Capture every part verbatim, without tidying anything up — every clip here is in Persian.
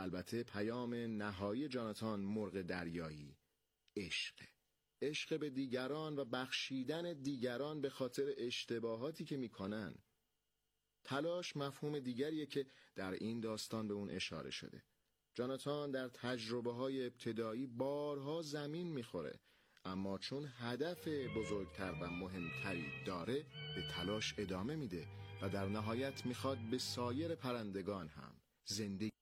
البته پیام نهایی جاناتان مرغ دریایی عشق. عشق به دیگران و بخشیدن دیگران به خاطر اشتباهاتی که میکنن. تلاش مفهوم دیگریه که در این داستان به اون اشاره شده. جاناتان در تجربه های ابتدایی بارها زمین میخوره، اما چون هدف بزرگتر و مهمتری داره به تلاش ادامه میده و در نهایت میخواد به سایر پرندگان هم زندگی.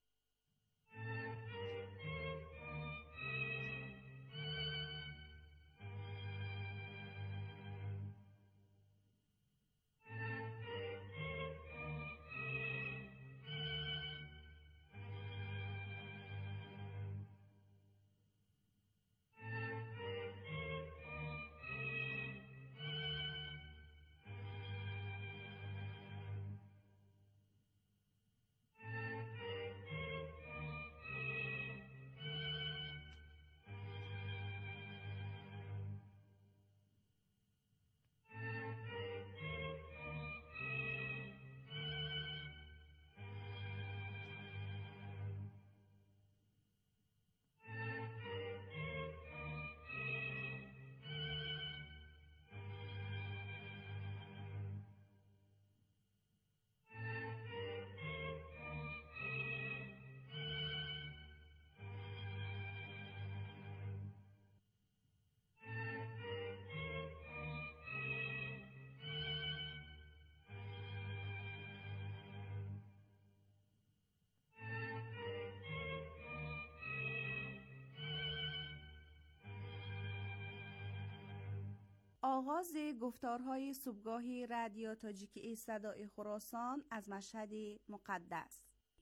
آغاز گفتارهای صبحگاهی رادیو تاجیکی صدای خراسان از مشهد مقدس.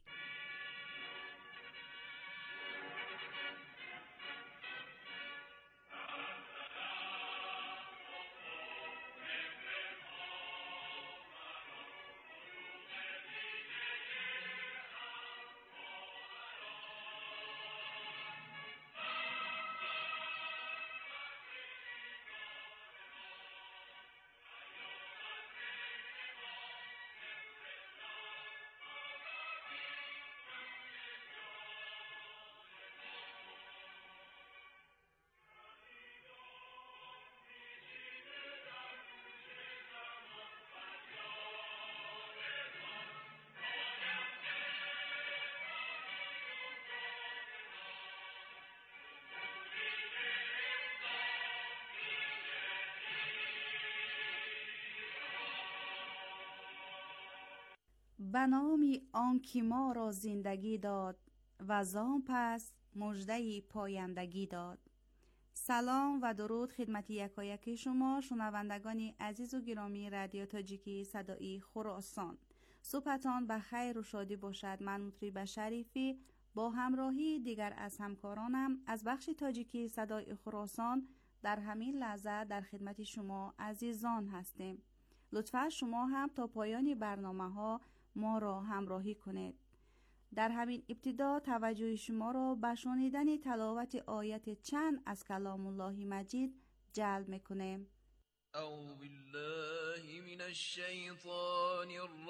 به نامی آن که ما را زندگی داد و زان پس مژده پایندگی داد. سلام و درود خدمت یکایک شما شنوندگان عزیز و گرامی رادیو تاجیکی صدای خراسان. صبحتان به خیر و شادی باشد. من مطرب شریفی با همراهی دیگر از همکارانم از بخش تاجیکی صدای خراسان در همین لحظه در خدمت شما عزیزان هستیم. لطفا شما هم تا پایان برنامه ها ما را همراهی کنید. در همین ابتدا توجه شما را به شنیدن تلاوت آیت چند از کلام الله مجید جلب میکنیم. اعوذ بالله من الشیطان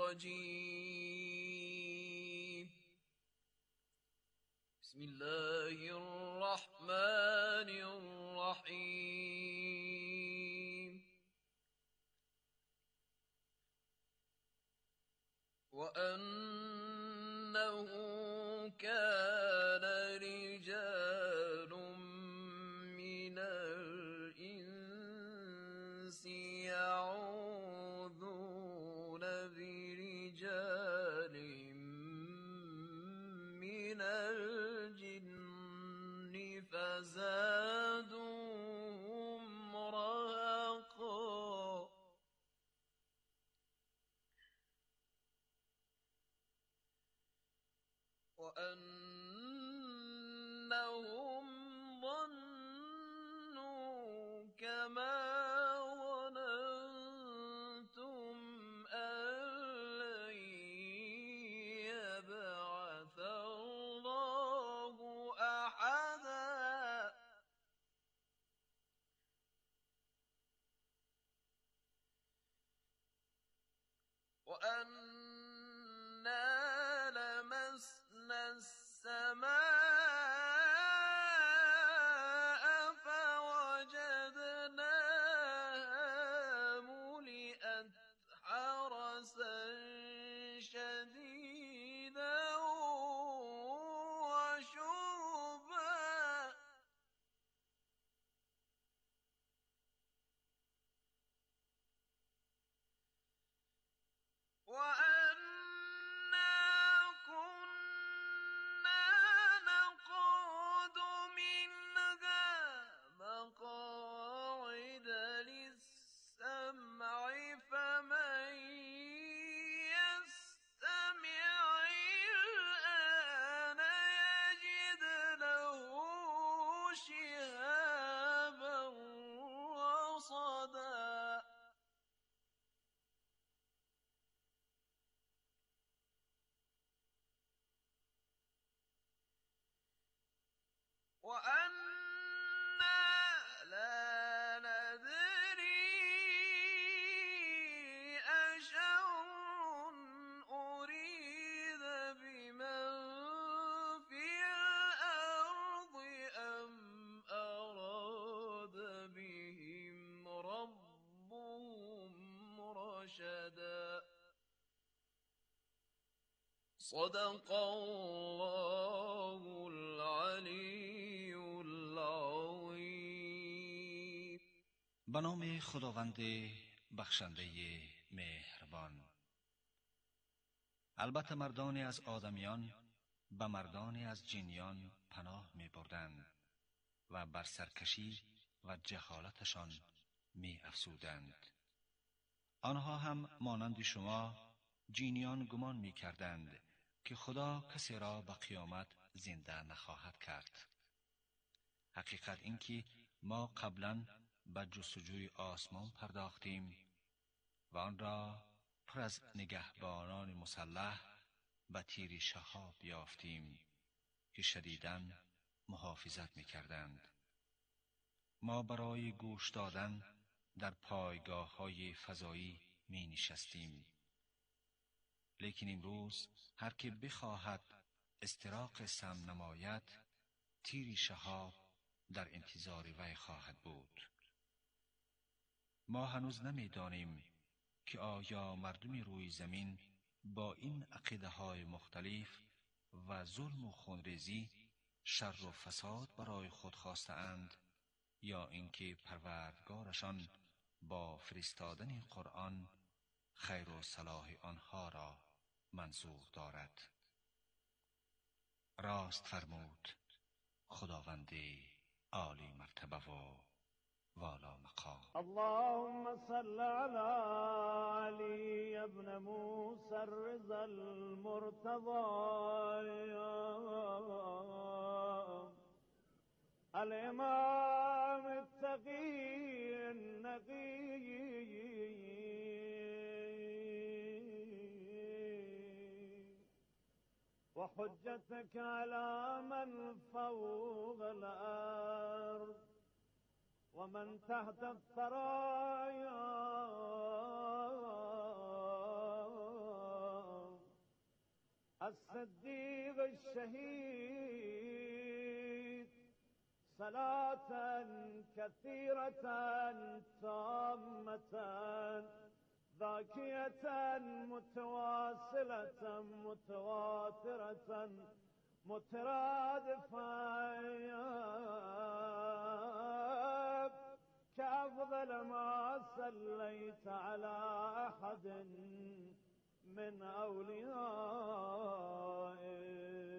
الرجیم. بسم الله الرحمن الرحیم. وَأَنَّهُ كَانَ رِجَالٌ مِّنَ الْإِنسِ يَعُوذُونَ بِرِجَالٍ مِّنَ الْجِنِّ فَزَادُوهُمْ رَهَقًا. وَأَنَّهُمْ ظَنُّوا كَمَا ظَنَنتُمْ أَن لَّن يَبْعَثَ اللَّهُ أَحَدًا. وَأَنَّا لَمَسْنَا صدق الله العلی العظیم. به نام خداوند بخشنده مهربان. البته مردانی از آدمیان به مردانی از جنیان پناه می بردند و بر سرکشی و جهالتشان می افزودند. آنها هم مانند شما جنیان گمان می کردند که خدا کسی را به قیامت زنده نخواهد کرد. حقیقت این که ما قبلا به جستجوی آسمان پرداختیم و آن را پر از نگهبانان مسلح به تیر شهاب یافتیم که شدیداً محافظت می کردند. ما برای گوش دادن در پایگاه های فضایی می نشستیم. لیکن امروز هر که بخواهد استراق سم نماید، تیر شهاب در انتظار وی خواهد بود. ما هنوز نمی دانیم که آیا مردم روی زمین با این عقیده های مختلف و ظلم و خونریزی شر و فساد برای خود خواسته اند یا اینکه پروردگارشان با فرستادن قرآن خیر و صلاح آنها را منظور دارد. راست فرمود خداوند عالی مرتبه و والا مقام. اللهم صل على علي ابن موسى الرضا المرتضى الامام التقي النقي وحجتك على من فوق الارض ومن تحت الثرايا الصديق الشهيد صلاة كثيرة تامة ذاكية متواصلة متواترة مترادفة كأفضل ما صليت على أحد من أوليائك.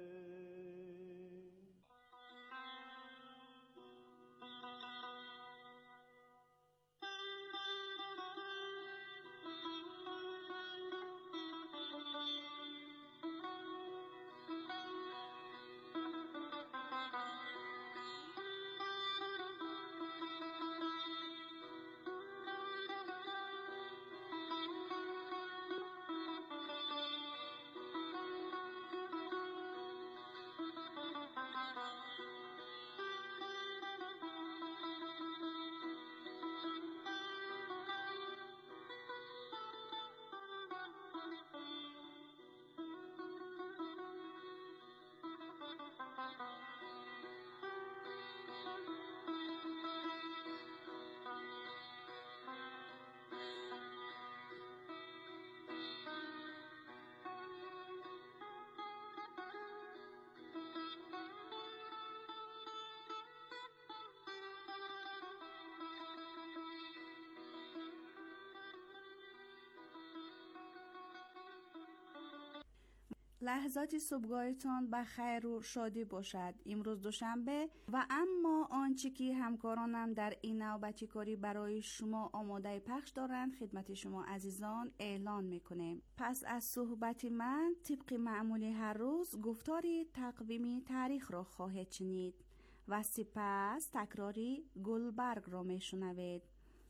لحظات صبحگاهتان به خیر و شادی باشد. امروز دوشنبه و اما آنچه که همکارانم در این نوبتی کاری برای شما آماده پخش دارند خدمت شما عزیزان اعلان میکنیم. پس از صحبت من طبق معمول هر روز گفتاری تقویمی تاریخ را خواهید شنید و سپس تکراری گلبرگ را میشنوید.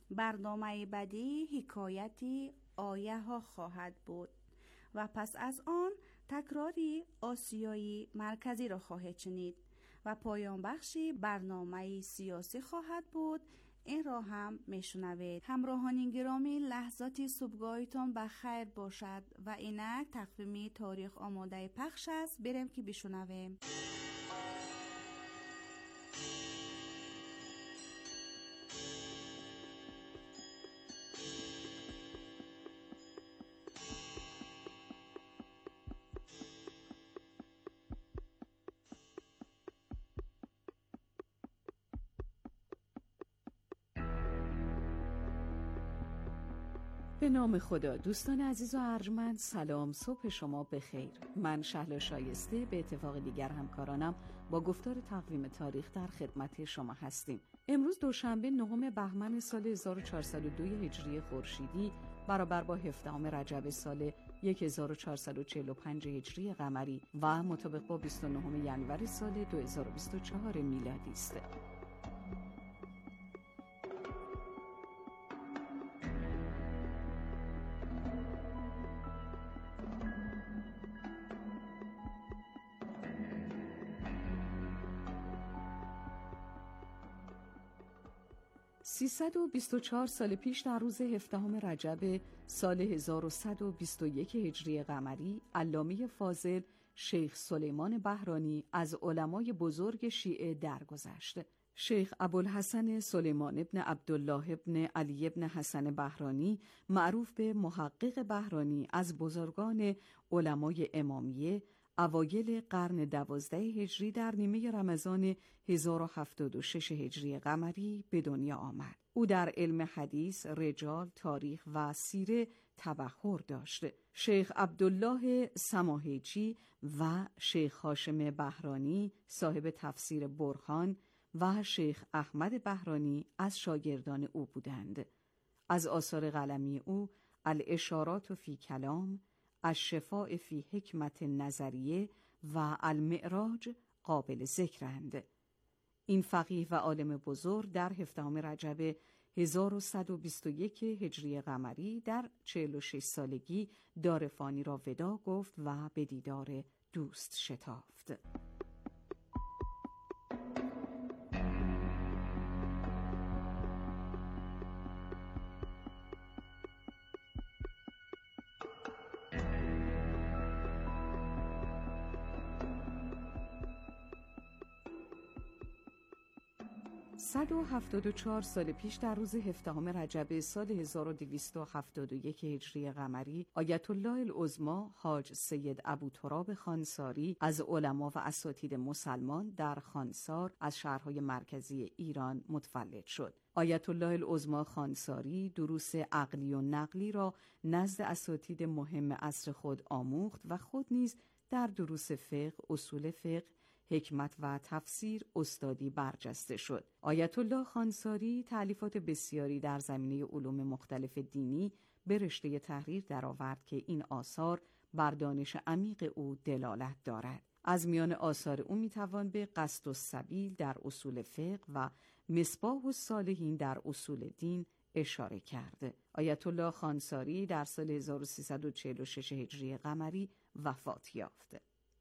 برنامه بعدی حکایتی آیه ها خواهد بود و پس از آن تکراری آسیایی مرکزی را خواهید شنید و پایان بخشی برنامه سیاسی خواهد بود. این را هم میشنوید. همراهان گرامی، لحظات صبحگاهتان به خیر باشد و اینک تقویمی تاریخ آماده پخش است. بریم که بشنویم. به نام خدا. دوستان عزیز و ارجمند، سلام، صبح شما بخیر. من شهلا شایسته به اتفاق دیگر همکارانم با گفتار تقویم تاریخ در خدمت شما هستیم. امروز دوشنبه نهم بهمن سال هزار و چهارصد و دو هجری خورشیدی برابر با هفدهم رجب سال هزار و چهارصد و چهل و پنج هجری قمری و مطابق با بیست و نهم ینور سال دو هزار و بیست و چهار میلادی است. سیصد و بیست و چهار سال پیش در روز هفدهم رجب سال هزار و صد و بیست و یک هجری قمری، علامه فاضل شیخ سلیمان بهرانی از علمای بزرگ شیعه درگذشت. شیخ ابوالحسن سلیمان ابن عبدالله ابن علی ابن حسن بهرانی، معروف به محقق بهرانی، از بزرگان علمای امامیه، اوایل قرن دوازده هجری در نیمه رمضان هزار و هفتاد و شش هجری قمری به دنیا آمد. او در علم حدیث، رجال، تاریخ و سیره تبحر داشت. شیخ عبدالله سماحیچی و شیخ هاشم بهرانی صاحب تفسیر برهان و شیخ احمد بهرانی از شاگردان او بودند. از آثار قلمی او الاشارات فی کلام، الشفاء فی حکمت نظریه و المعراج قابل ذکرند. این فقیه و عالم بزرگ در هفدهم رجب هزار و صد و بیست و یک هجری قمری در چهل و شش سالگی دار فانی را وداع گفت و به دیدار دوست شتافت. صد و هفتاد و چهار سال پیش در روز هفدهم رجب سال هزار و دویست و هفتاد و یک هجری قمری، آیت الله العظمی حاج سید ابوتراب خانساری از علما و اساتید مسلمان در خانسار از شهرهای مرکزی ایران متولد شد. آیت الله العظمی خانساری دروس عقلی و نقلی را نزد اساتید مهم عصر خود آموخت و خود نیز در دروس فقه، اصول فقه، حکمت و تفسیر استادی برجسته شد. آیت الله خانساری تألیفات بسیاری در زمینه علوم مختلف دینی به رشته تحریر درآورد که این آثار بر دانش عمیق او دلالت دارد. از میان آثار او میتوان به قصد السبیل در اصول فقه و مصباح الصالحین در اصول دین اشاره کرد. آیت الله خانساری در سال هزار و سیصد و چهل و شش هجری قمری وفات یافت.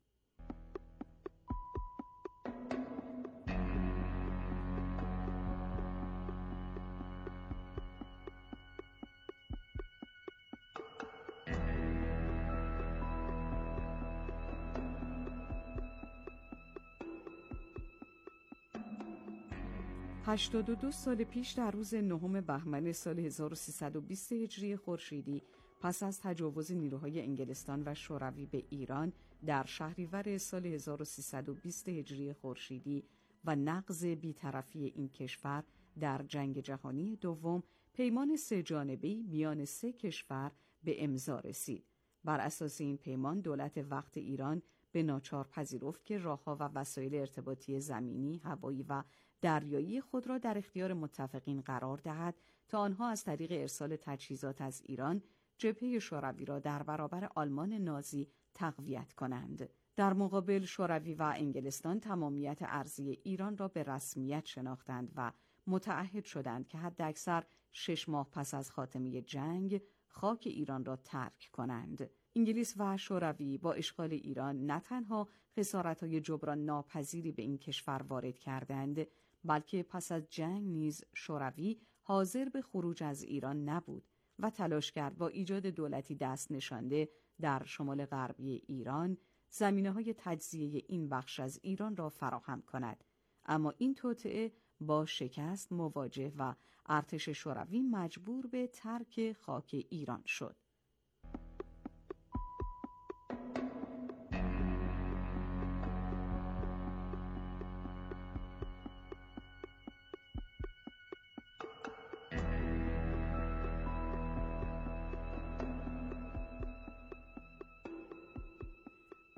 هشتاد و دو سال پیش در روز نهم بهمن سال هزار و سیصد و بیست هجری خورشیدی، پس از تجاوز نیروهای انگلستان و شوروی به ایران در شهریور سال هزار و سیصد و بیست هجری خورشیدی و نقض بی‌طرفی این کشور در جنگ جهانی دوم، پیمان سه جانبه‌ای میان سه کشور به امضا رسید. بر اساس این پیمان دولت وقت ایران به ناچار پذیرفت که راه‌ها و وسایل ارتباطی زمینی، هوایی و دریایی خود را در اختیار متفقین قرار دهد تا آنها از طریق ارسال تجهیزات از ایران جبهه شوروی را در برابر آلمان نازی تقویت کنند. در مقابل شوروی و انگلستان تمامیت ارضی ایران را به رسمیت شناختند و متعهد شدند که حداکثر شش ماه پس از خاتمه جنگ خاک ایران را ترک کنند. انگلیس و شوروی با اشغال ایران نه تنها خسارت‌های جبران ناپذیری به این کشور وارد کردند، بلکه پس از جنگ نیز شوروی حاضر به خروج از ایران نبود و تلاش کرد با ایجاد دولتی دست نشانده در شمال غربی ایران زمینه‌های تجزیه این بخش از ایران را فراهم کند. اما این توطئه با شکست مواجه و ارتش شوروی مجبور به ترک خاک ایران شد.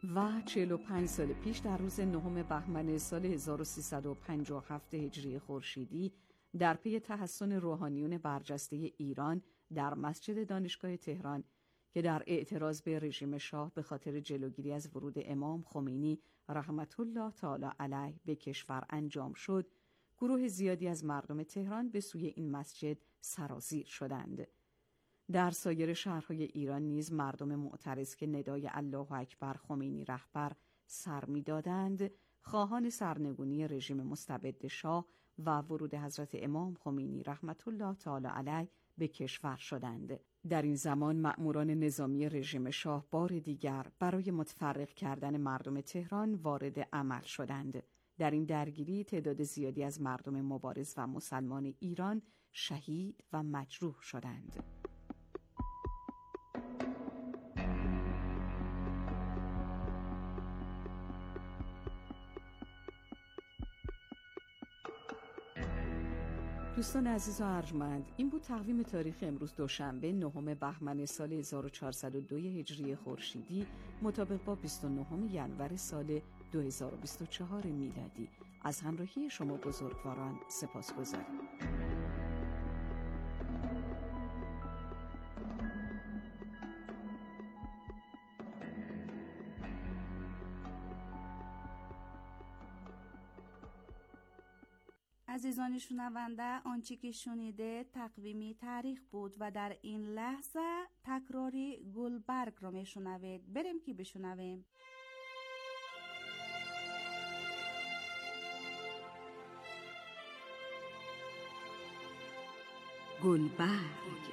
و چهل و پنج سال پیش در روز نهم بهمن سال هزار و سیصد و پنجاه و هفت هجری خورشیدی در پی تحسن روحانیون برجسته ایران در مسجد دانشگاه تهران که در اعتراض به رژیم شاه به خاطر جلوگیری از ورود امام خمینی رحمت الله تعالی علیه به کشور انجام شد، گروه زیادی از مردم تهران به سوی این مسجد سرازیر شدند. در سایر شهرهای ایران نیز مردم معترض که ندای الله اکبر خمینی رهبر سر می‌دادند، خواهان سرنگونی رژیم مستبد شاه و ورود حضرت امام خمینی رحمت الله تعالی علیه به کشور شدند. در این زمان مأموران نظامی رژیم شاه بار دیگر برای متفرق کردن مردم تهران وارد عمل شدند. در این درگیری تعداد زیادی از مردم مبارز و مسلمان ایران شهید و مجروح شدند. دوستان عزیز و ارجمند، این بود تقویم تاریخ امروز دوشنبه نهم بهمن سال هزار و چهارصد و دو هجری خورشیدی مطابق با بیست و نهم ینور سال دو هزار و بیست و چهار میلادی. از همراهی شما بزرگواران سپاسگزاریم. عزیزان شنونده، آنچه که شنیده تقویمی تاریخ بود و در این لحظه تکراری گلبرگ را میشنوید. بریم که بشنویم. گلبرگ.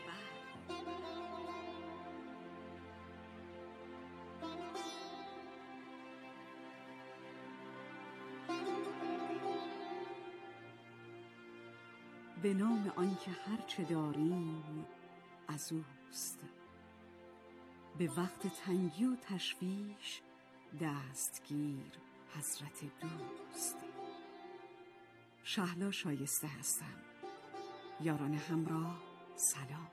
به نام آنکه هر چه داریم از اوست، به وقت تنگی و تشویش دستگیر حضرت دوست. شهلا شایسته هستم. یاران همراه سلام.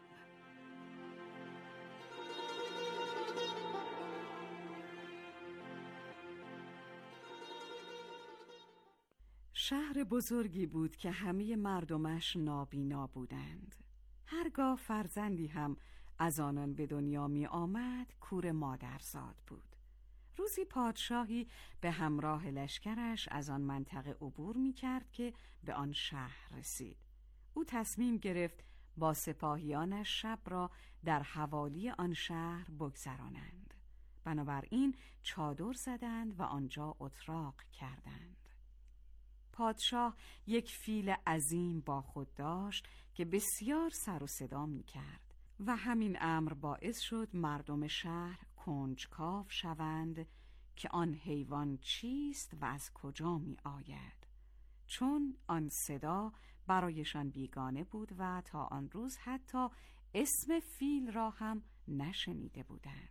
شهر بزرگی بود که همه مردمش نابینا بودند. هرگاه فرزندی هم از آنان به دنیا می آمد کور مادرزاد بود. روزی پادشاهی به همراه لشکرش از آن منطقه عبور می کرد که به آن شهر رسید. او تصمیم گرفت با سپاهیانش شب را در حوالی آن شهر بگذرانند. بنابراین چادر زدند و آنجا اتراق کردند. پادشاه یک فیل عظیم با خود داشت که بسیار سر و صدا می کرد و همین امر باعث شد مردم شهر کنجکاو شوند که آن حیوان چیست و از کجا می آید، چون آن صدا برایشان بیگانه بود و تا آن روز حتی اسم فیل را هم نشنیده بودند.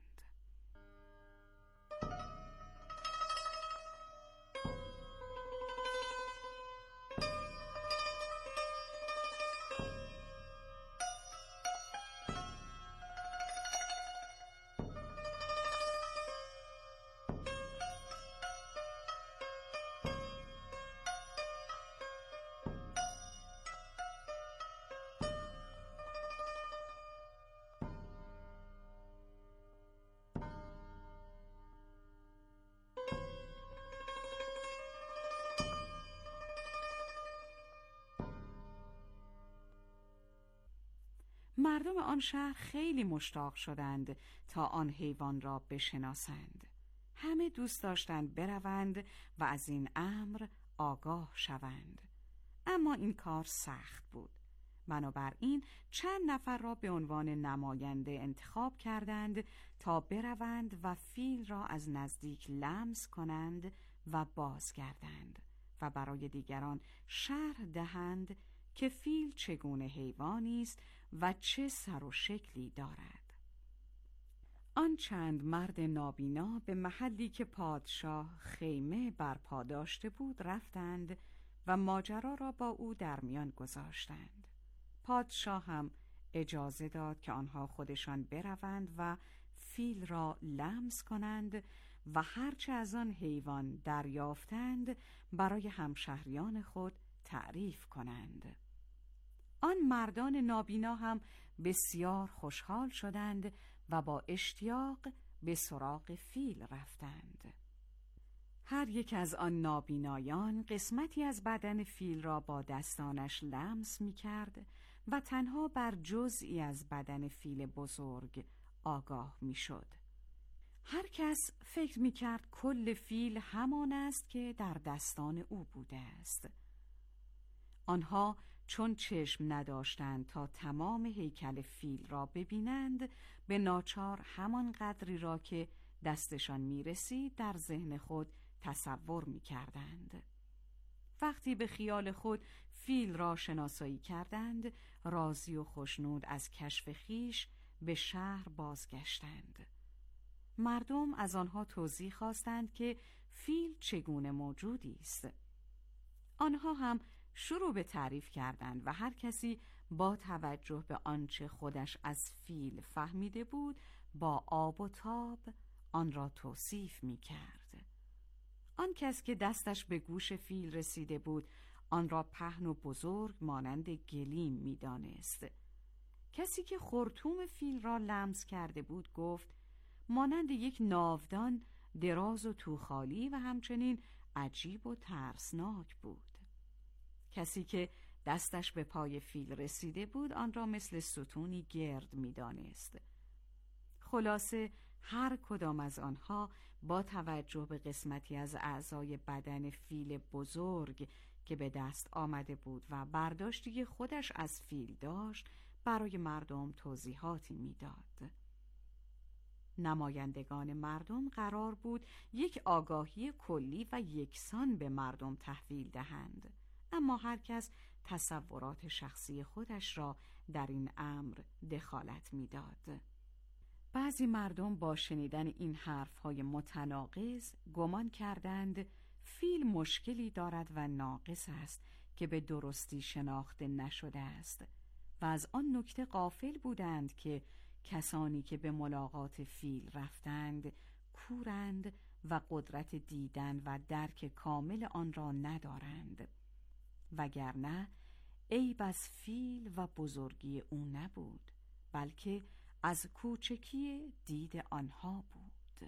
مردم آن شهر خیلی مشتاق شدند تا آن حیوان را بشناسند. همه دوست داشتند بروند و از این امر آگاه شوند. اما این کار سخت بود. بنابراین چند نفر را به عنوان نماینده انتخاب کردند تا بروند و فیل را از نزدیک لمس کنند و بازگردند و برای دیگران شرح دهند که فیل چگونه حیوانی است و چه سر و شکلی دارد. آن چند مرد نابینا به محلی که پادشاه خیمه برپا داشته بود رفتند و ماجرا را با او در میان گذاشتند. پادشاه هم اجازه داد که آنها خودشان بروند و فیل را لمس کنند و هرچه از آن حیوان دریافتند برای همشهریان خود تعریف کنند. آن مردان نابینا هم بسیار خوشحال شدند و با اشتیاق به سراغ فیل رفتند. هر یک از آن نابینایان قسمتی از بدن فیل را با دستانش لمس می کرد و تنها بر جزئی از بدن فیل بزرگ آگاه می شد. هر کس فکر می کرد کل فیل همان است که در دستان او بوده است. آنها چون چشم نداشتند تا تمام هیکل فیل را ببینند، به ناچار همان قدری را که دستشان می رسید در ذهن خود تصور می کردند. وقتی به خیال خود فیل را شناسایی کردند، راضی و خوشنود از کشف خیش به شهر بازگشتند. مردم از آنها توضیح خواستند که فیل چگونه موجودی است. آنها هم شروع به تعریف کردند و هر کسی با توجه به آنچه خودش از فیل فهمیده بود با آب و تاب آن را توصیف می کرد. آن کس که دستش به گوش فیل رسیده بود آن را پهن و بزرگ مانند گلیم می دانست. کسی که خرطوم فیل را لمس کرده بود گفت مانند یک ناودان دراز و توخالی و همچنین عجیب و ترسناک بود. کسی که دستش به پای فیل رسیده بود آن را مثل ستونی گرد می دانست. خلاصه هر کدام از آنها با توجه به قسمتی از اعضای بدن فیل بزرگ که به دست آمده بود و برداشتی که خودش از فیل داشت برای مردم توضیحاتی میداد. نمایندگان مردم قرار بود یک آگاهی کلی و یکسان به مردم تحویل دهند، اما هر کس تصورات شخصی خودش را در این امر دخالت میداد. بعضی مردم با شنیدن این حرفهای متناقض گمان کردند فیل مشکلی دارد و ناقص است که به درستی شناخته نشده است و از آن نکته غافل بودند که کسانی که به ملاقات فیل رفتند کورند و قدرت دیدن و درک کامل آن را ندارند، وگرنه عیب از فیل و بزرگی او نبود، بلکه از کوچکی دید آنها بود.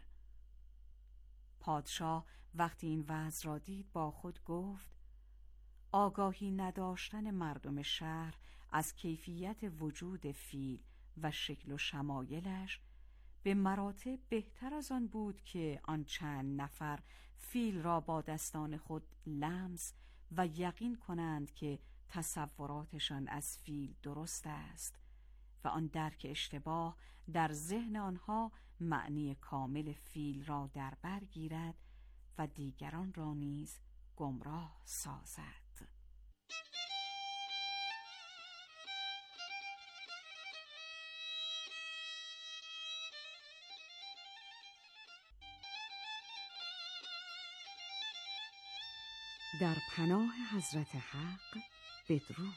پادشاه وقتی این وضع را دید با خود گفت آگاهی نداشتن مردم شهر از کیفیت وجود فیل و شکل و شمایلش به مراتب بهتر از آن بود که آن چند نفر فیل را با دستان خود لمس و یقین کنند که تصوراتشان از فیل درست است و آن درک اشتباه در ذهن آنها معنی کامل فیل را در بر گیرد و دیگران را نیز گمراه سازد. در پناه حضرت حق بدرود.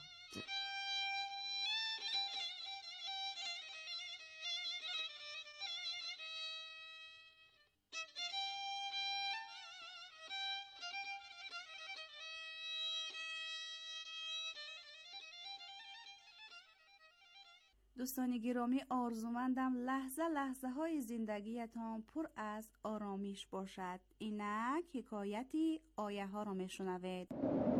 دوستان گرامی، آرزومندم لحظه لحظه های زندگیتان پر از آرامش باشد. اینک حکایتی آیه ها را می شنوید.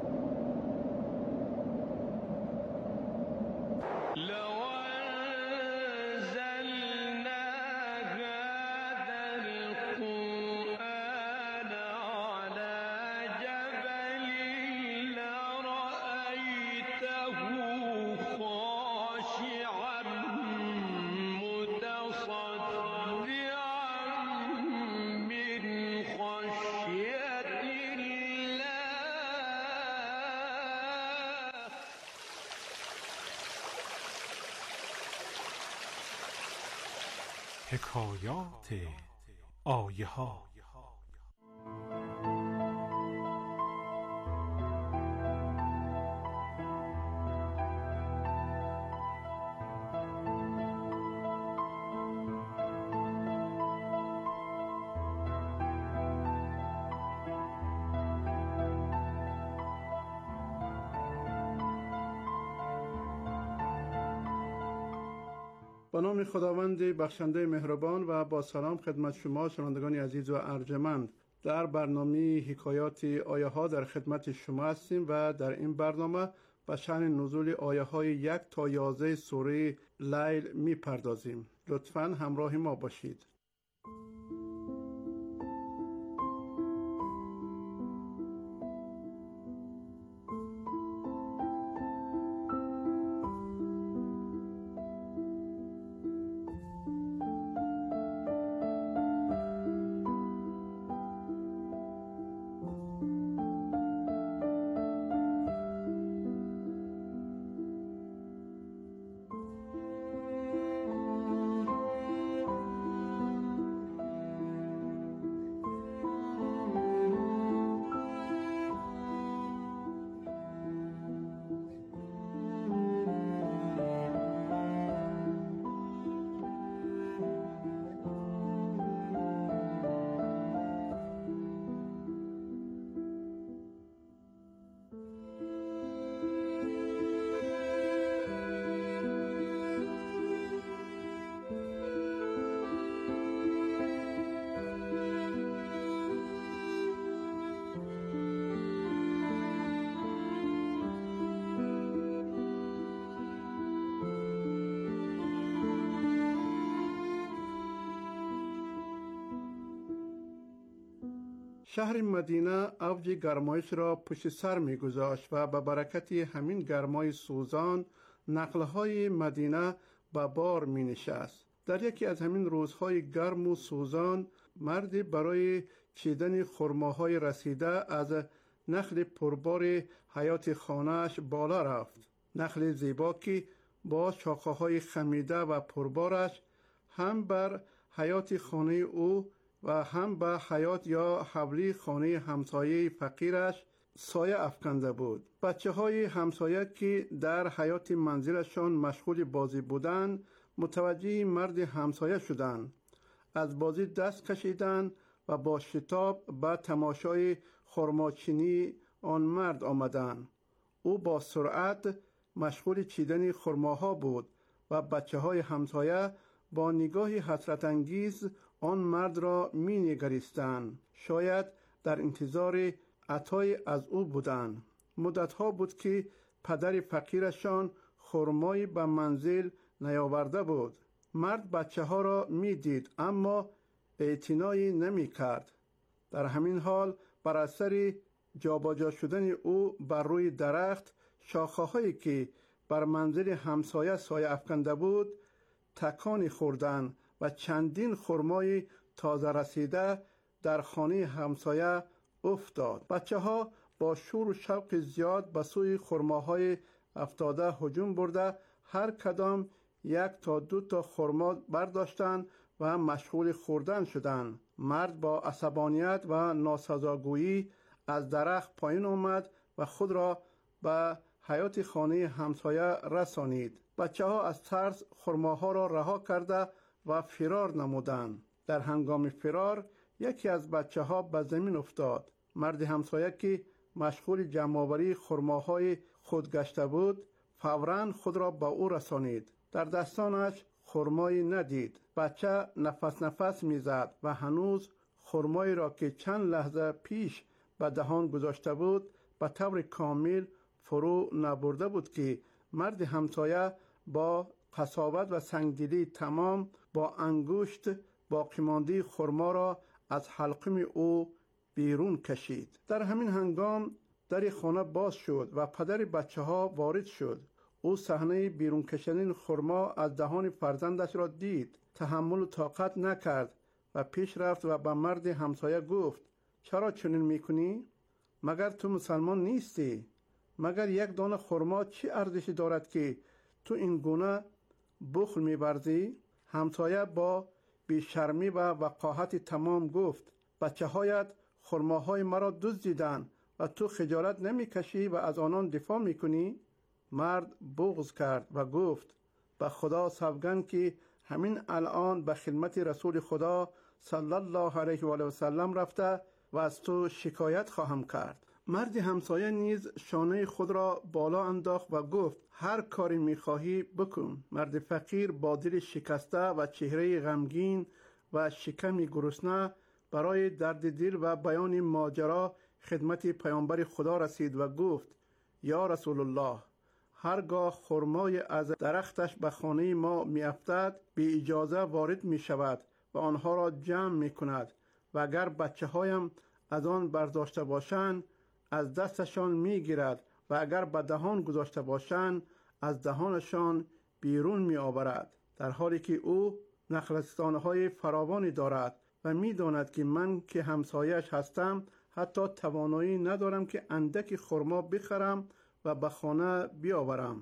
حکایات آیه ها. با نام خداوند بخشنده مهربان و با سلام خدمت شما شنوندگان عزیز و ارجمند. در برنامه حکایات آیه ها در خدمت شما هستیم و در این برنامه به شأن نزول آیه های یک تا یازده سوره لیل می پردازیم. لطفاً همراه ما باشید. شهر مدینه اوج گرمایش را پشت سر می گذاشت و به برکت همین گرمای سوزان نقلهای مدینه به بار می نشست. در یکی از همین روزهای گرم و سوزان مردی برای چیدن خرماهای رسیده از نخل پربار حیات خانه‌اش بالا رفت. نخل زیبا که با شاخه‌های خمیده و پربارش هم بر حیات خانه او و هم به حیات یا حولی خانه همسایه فقیرش سایه افکنده بود. بچه های همسایه که در حیات منزلشان مشغول بازی بودند متوجه مرد همسایه شدند. از بازی دست کشیدند و با شتاب به تماشای خرماچینی آن مرد آمدند. او با سرعت مشغول چیدن خرماها بود و بچه های همسایه با نگاهی حسرت انگیز آن مرد را می نگریستند. شاید در انتظار عطای از او بودند. مدتها بود که پدر فقیرشان خرمایی به منزل نیاورده بود. مرد بچه ها را می دید اما اعتنایی نمی کرد. در همین حال بر اثر جابجا شدن او بر روی درخت شاخه هایی که بر منزل همسایه سایه افکنده بود تکانی خوردند و چندین خرمای تازه رسیده در خانه همسایه افتاد. بچه ها با شور و شوق زیاد به سوی خرماهای افتاده هجوم برده هر کدام یک تا دو تا خرما برداشتند و مشغول خوردن شدند. مرد با عصبانیت و ناسزاگویی از درخت پایین آمد و خود را به حیات خانه همسایه رسانید. بچه ها از ترس خرماها را رها کرده و فرار نمودند. در هنگام فرار یکی از بچه ها به زمین افتاد. مرد همسایه که مشغول جمع‌آوری خرماهای خود گشته بود فوراً خود را به او رسانید. در دستانش خرمایی ندید. بچه نفس نفس میزد و هنوز خرمایی را که چند لحظه پیش به دهان گذاشته بود به طور کامل فرو نبرده بود که مرد همسایه با قساوت و سنگدلی تمام با انگشت باقی مانده خرما را از حلقم او بیرون کشید. در همین هنگام در خانه باز شد و پدر بچه ها وارد شد. او صحنه بیرون کشیدن خرما از دهان فرزندش را دید. تحمل و طاقت نکرد و پیش رفت و به مرد همسایه گفت چرا چنین میکنی؟ مگر تو مسلمان نیستی؟ مگر یک دانه خرما چی ارزشی دارد که تو این گونه بخل می‌ورزی؟ همسایه با بیشرمی و وقاحت تمام گفت بچه هایت خرماهای مرا دزدیدند و تو خجالت نمی‌کشی و از آنان دفاع می‌کنی؟ مرد بغض کرد و گفت به خدا سوگند که همین الان به خدمت رسول خدا صلی الله علیه و آله و سلم رفته و از تو شکایت خواهم کرد. مرد همسایه نیز شانه خود را بالا انداخت و گفت هر کاری می‌خواهی بکن. مرد فقیر با دل شکسته و چهره غمگین و شکمی گرسنه برای درد دل و بیان ماجرا خدمت پیامبر خدا رسید و گفت یا رسول الله، هرگاه خرمای از درختش به خانه ما می‌افتد بی اجازه وارد می‌شود و آنها را جمع می‌کند و اگر بچه‌هایم از آن برداشته باشند از دستشان می‌گیرد و اگر به دهان گذاشته باشند از دهانشان بیرون می‌آورد، در حالی که او نخلستان‌های فراوانی دارد و می‌داند که من که همسایه‌اش هستم حتی توانایی ندارم که اندکی خرما بخرم و به خانه بیاورم.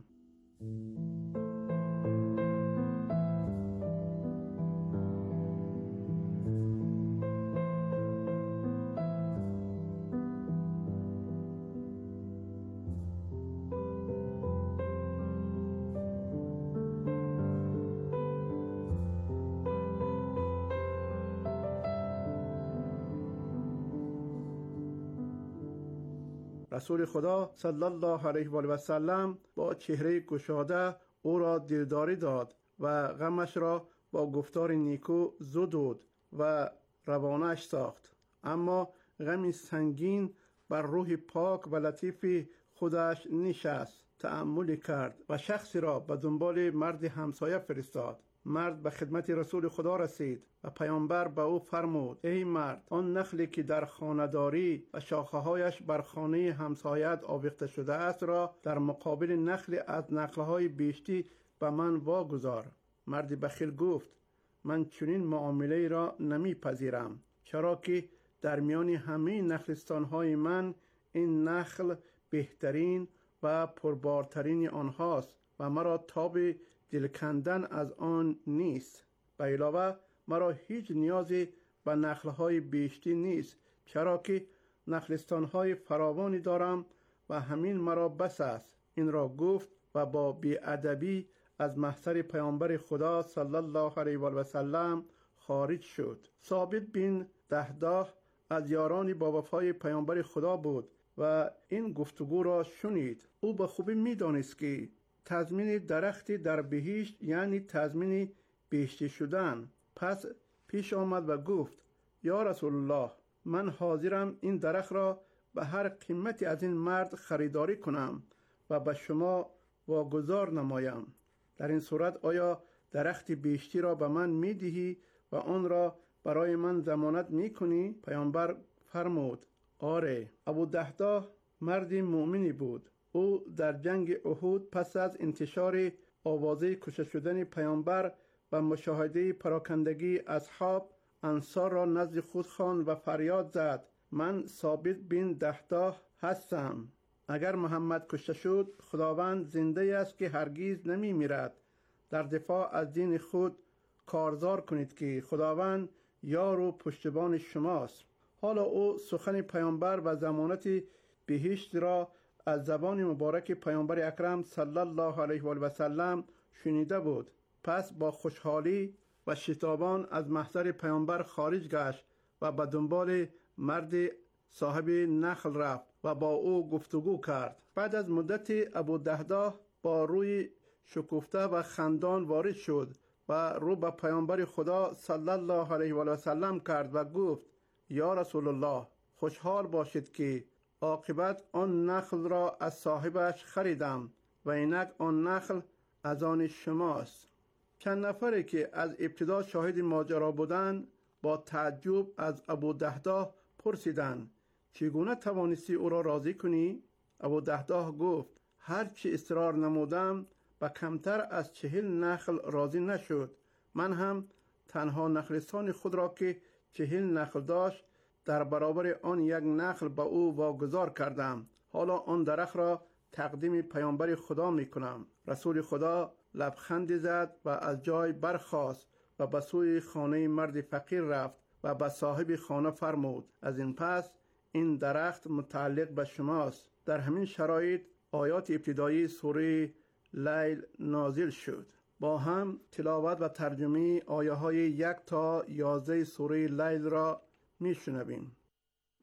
رسول خدا صلی الله علیه و آله و سلم با چهره گشاده او را دلداری داد و غمش را با گفتار نیکو زدود و روانش ساخت. اما غمی سنگین بر روح پاک و لطیف خودش نشست، تأمل کرد و شخصی را به دنبال مرد همسایه فرستاد. مرد به خدمت رسول خدا رسید و پیامبر به او فرمود ای مرد، آن نخلی که در خانه‌داری و شاخه‌هایش بر خانه همسایت آویخته شده است را در مقابل نخلی از نخل‌های بیشتی به من واگذار. مرد بخیل گفت من چنین معامله را نمیپذیرم، چرا که در میان همه نخلستان‌های من این نخل بهترین و پربارترین آنهاست و مرا تاب دل کندن از آن نیست. به علاوه مرا هیچ نیازی به نخل‌های بیشتی نیست، چرا که نخلستان‌های فراوانی دارم و همین مرا بس است. این را گفت و با بی‌ادبی از محضر پیامبر خدا صلی الله علیه و سلم خارج شد. ثابت بن دحداح از یاران با وفای پیامبر خدا بود و این گفتگو را شنید. او به خوبی می‌دانست که تضمین درختی در بهشت یعنی تضمین بهشتی شدن. پس پیش آمد و گفت یا رسول الله، من حاضرم این درخت را به هر قیمتی از این مرد خریداری کنم و به شما واگذار نمایم. در این صورت آیا درخت بهشتی را به من میدهی و آن را برای من ضمانت میکنی؟ پیامبر فرمود آره. ابو دحداح مرد مؤمنی بود. او در جنگ احد پس از انتشار آوازه کشته شدن پیامبر و مشاهده پراکندگی اصحاب انصار را نزد خود خواند و فریاد زد من ثابت بن دحداح هستم. اگر محمد کشته شد خداوند زنده است که هرگز نمی میرد. در دفاع از دین خود کارزار کنید که خداوند یار و پشتبان شماست. حالا او سخن پیامبر و ضمانت بهشت را از زبان مبارک پیامبر اکرم صلی الله علیه و آله و سلم شنیده بود. پس با خوشحالی و شتابان از محضر پیامبر خارج گشت و به دنبال مرد صاحب نخل رفت و با او گفتگو کرد. بعد از مدت ابو دحداح با روی شکفته و خندان وارد شد و رو به پیامبر خدا صلی الله علیه و آله و سلم کرد و گفت یا رسول الله، خوشحال باشید که عاقبت آن نخل را از صاحبش خریدم و اینک آن نخل از آن شماست. چند نفری که از ابتدا شاهد ماجرا بودند با تعجب از ابو دحداح پرسیدند چگونه توانستی او را راضی کنی؟ ابو دحداح گفت هرچی اصرار نمودم و کمتر از چهل نخل راضی نشد. من هم تنها نخلستان خود را که چهل نخل داشت در برابر آن یک نخل به او واگذار کردم. حالا آن درخت را تقدیم پیامبر خدا می کنم. رسول خدا لبخندی زد و از جای برخاست و به سوی خانه مرد فقیر رفت و به صاحب خانه فرمود از این پس این درخت متعلق به شماست. در همین شرایط آیات ابتدایی سوره لیل نازل شد. با هم تلاوت و ترجمه آیه های یک تا یازده سوره لیل را می شنویم.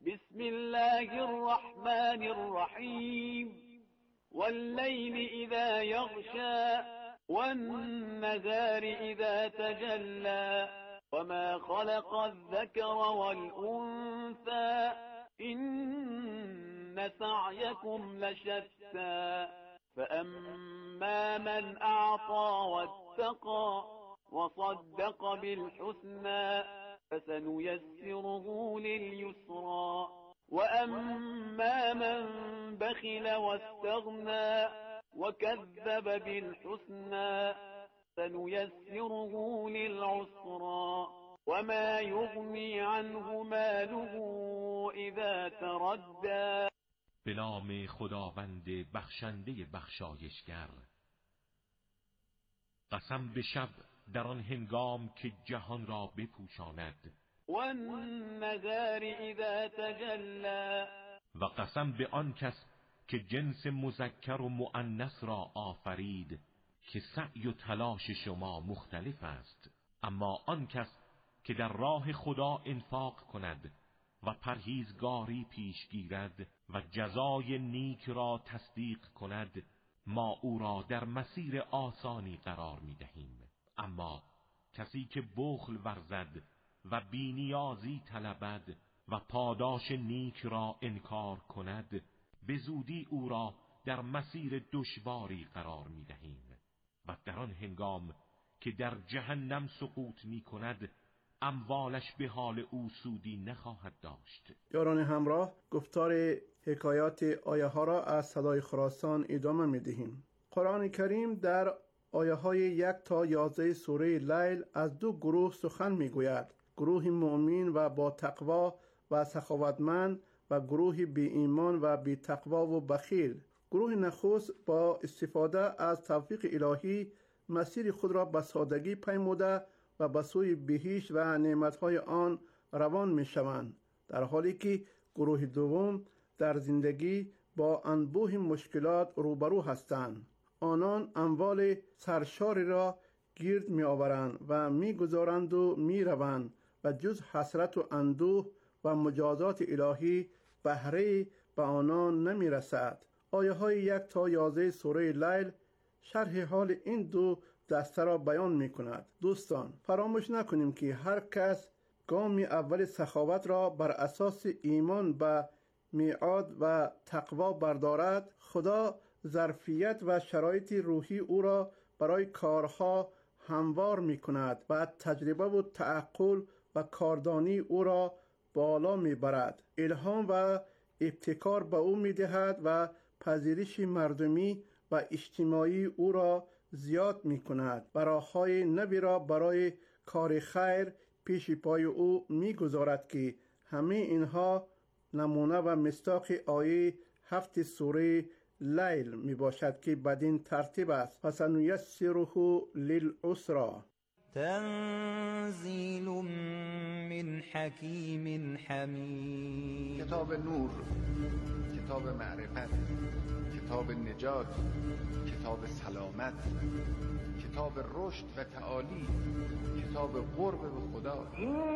بسم الله الرحمن الرحیم واللیل اذا یغشى والنهار اذا تجلى وما خلق الذكر والأنثى إن سعيكم لشتى فأما من أعطى واتقى وصدق بالحسنى فسنيسره لليسرى وأما من بخل واستغنى وكذب بالحسنى سنيسره للعسرى وما يغني عنه ماله اذا تردى. به نام خداوند بخشنده بخشایشگر. قسم به شب در آن هنگام که جهان را بپوشاند. والنهار اذا تجلی. و قسم به آن کس که جنس مذکر و مؤنث را آفرید که سعی و تلاش شما مختلف است، اما آن کس که در راه خدا انفاق کند و پرهیزگاری پیش گیرد و جزای نیک را تصدیق کند، ما او را در مسیر آسانی قرار می دهیم. اما کسی که بخل ورزد و بی‌نیازی طلبد و پاداش نیک را انکار کند، به زودی او را در مسیر دشواری قرار می دهیم و در آن هنگام که در جهنم سقوط می کند اموالش به حال او سودی نخواهد داشت. یاران همراه، گفتار حکایات آیه ها را از صدای خراسان ادامه می دهیم. قرآن کریم در آیه های یک تا یازده سوره لیل از دو گروه سخن می گوید. گروه مؤمن و با تقوا و سخاوتمند و گروه بی ایمان و بی تقوا و بخیل. گروه نخست با استفاده از توفیق الهی مسیر خود را به سادگی پیموده و به سوی بهشت و نعمتهای آن روان می شوند، در حالی که گروه دوم در زندگی با انبوه مشکلات روبرو هستند. آنان اموال سرشاری را گرد می آورند و می گذارند و می روند و جز حسرت و اندوه و مجازات الهی بهره به آنان نمی رسد. آیه های یک تا یازده سوره لیل شرح حال این دو دسته را بیان می کند. دوستان، فراموش نکنیم که هر کس گام اول سخاوت را بر اساس ایمان به میعاد و تقوا بردارد، خدا ظرفیت و شرایط روحی او را برای کارها هموار می کند و تجربه و تعقل و کاردانی او را بالا می برد. الهام و ابتکار به او می دهد و پذیرش مردمی و اجتماعی او را زیاد می کند و راه‌های نوی را برای کار خیر پیش پای او می گذارد که همه اینها نمونه و مصداق آیه هفت سوره لیل می باشد که بدین ترتیب است: فسنیسره للعسری. تنزیل من حکیم حمید. کتاب نور، کتاب معرفت، کتاب نجات، کتاب سلامت، کتاب رشد و تعالی، کتاب قرب به خدا.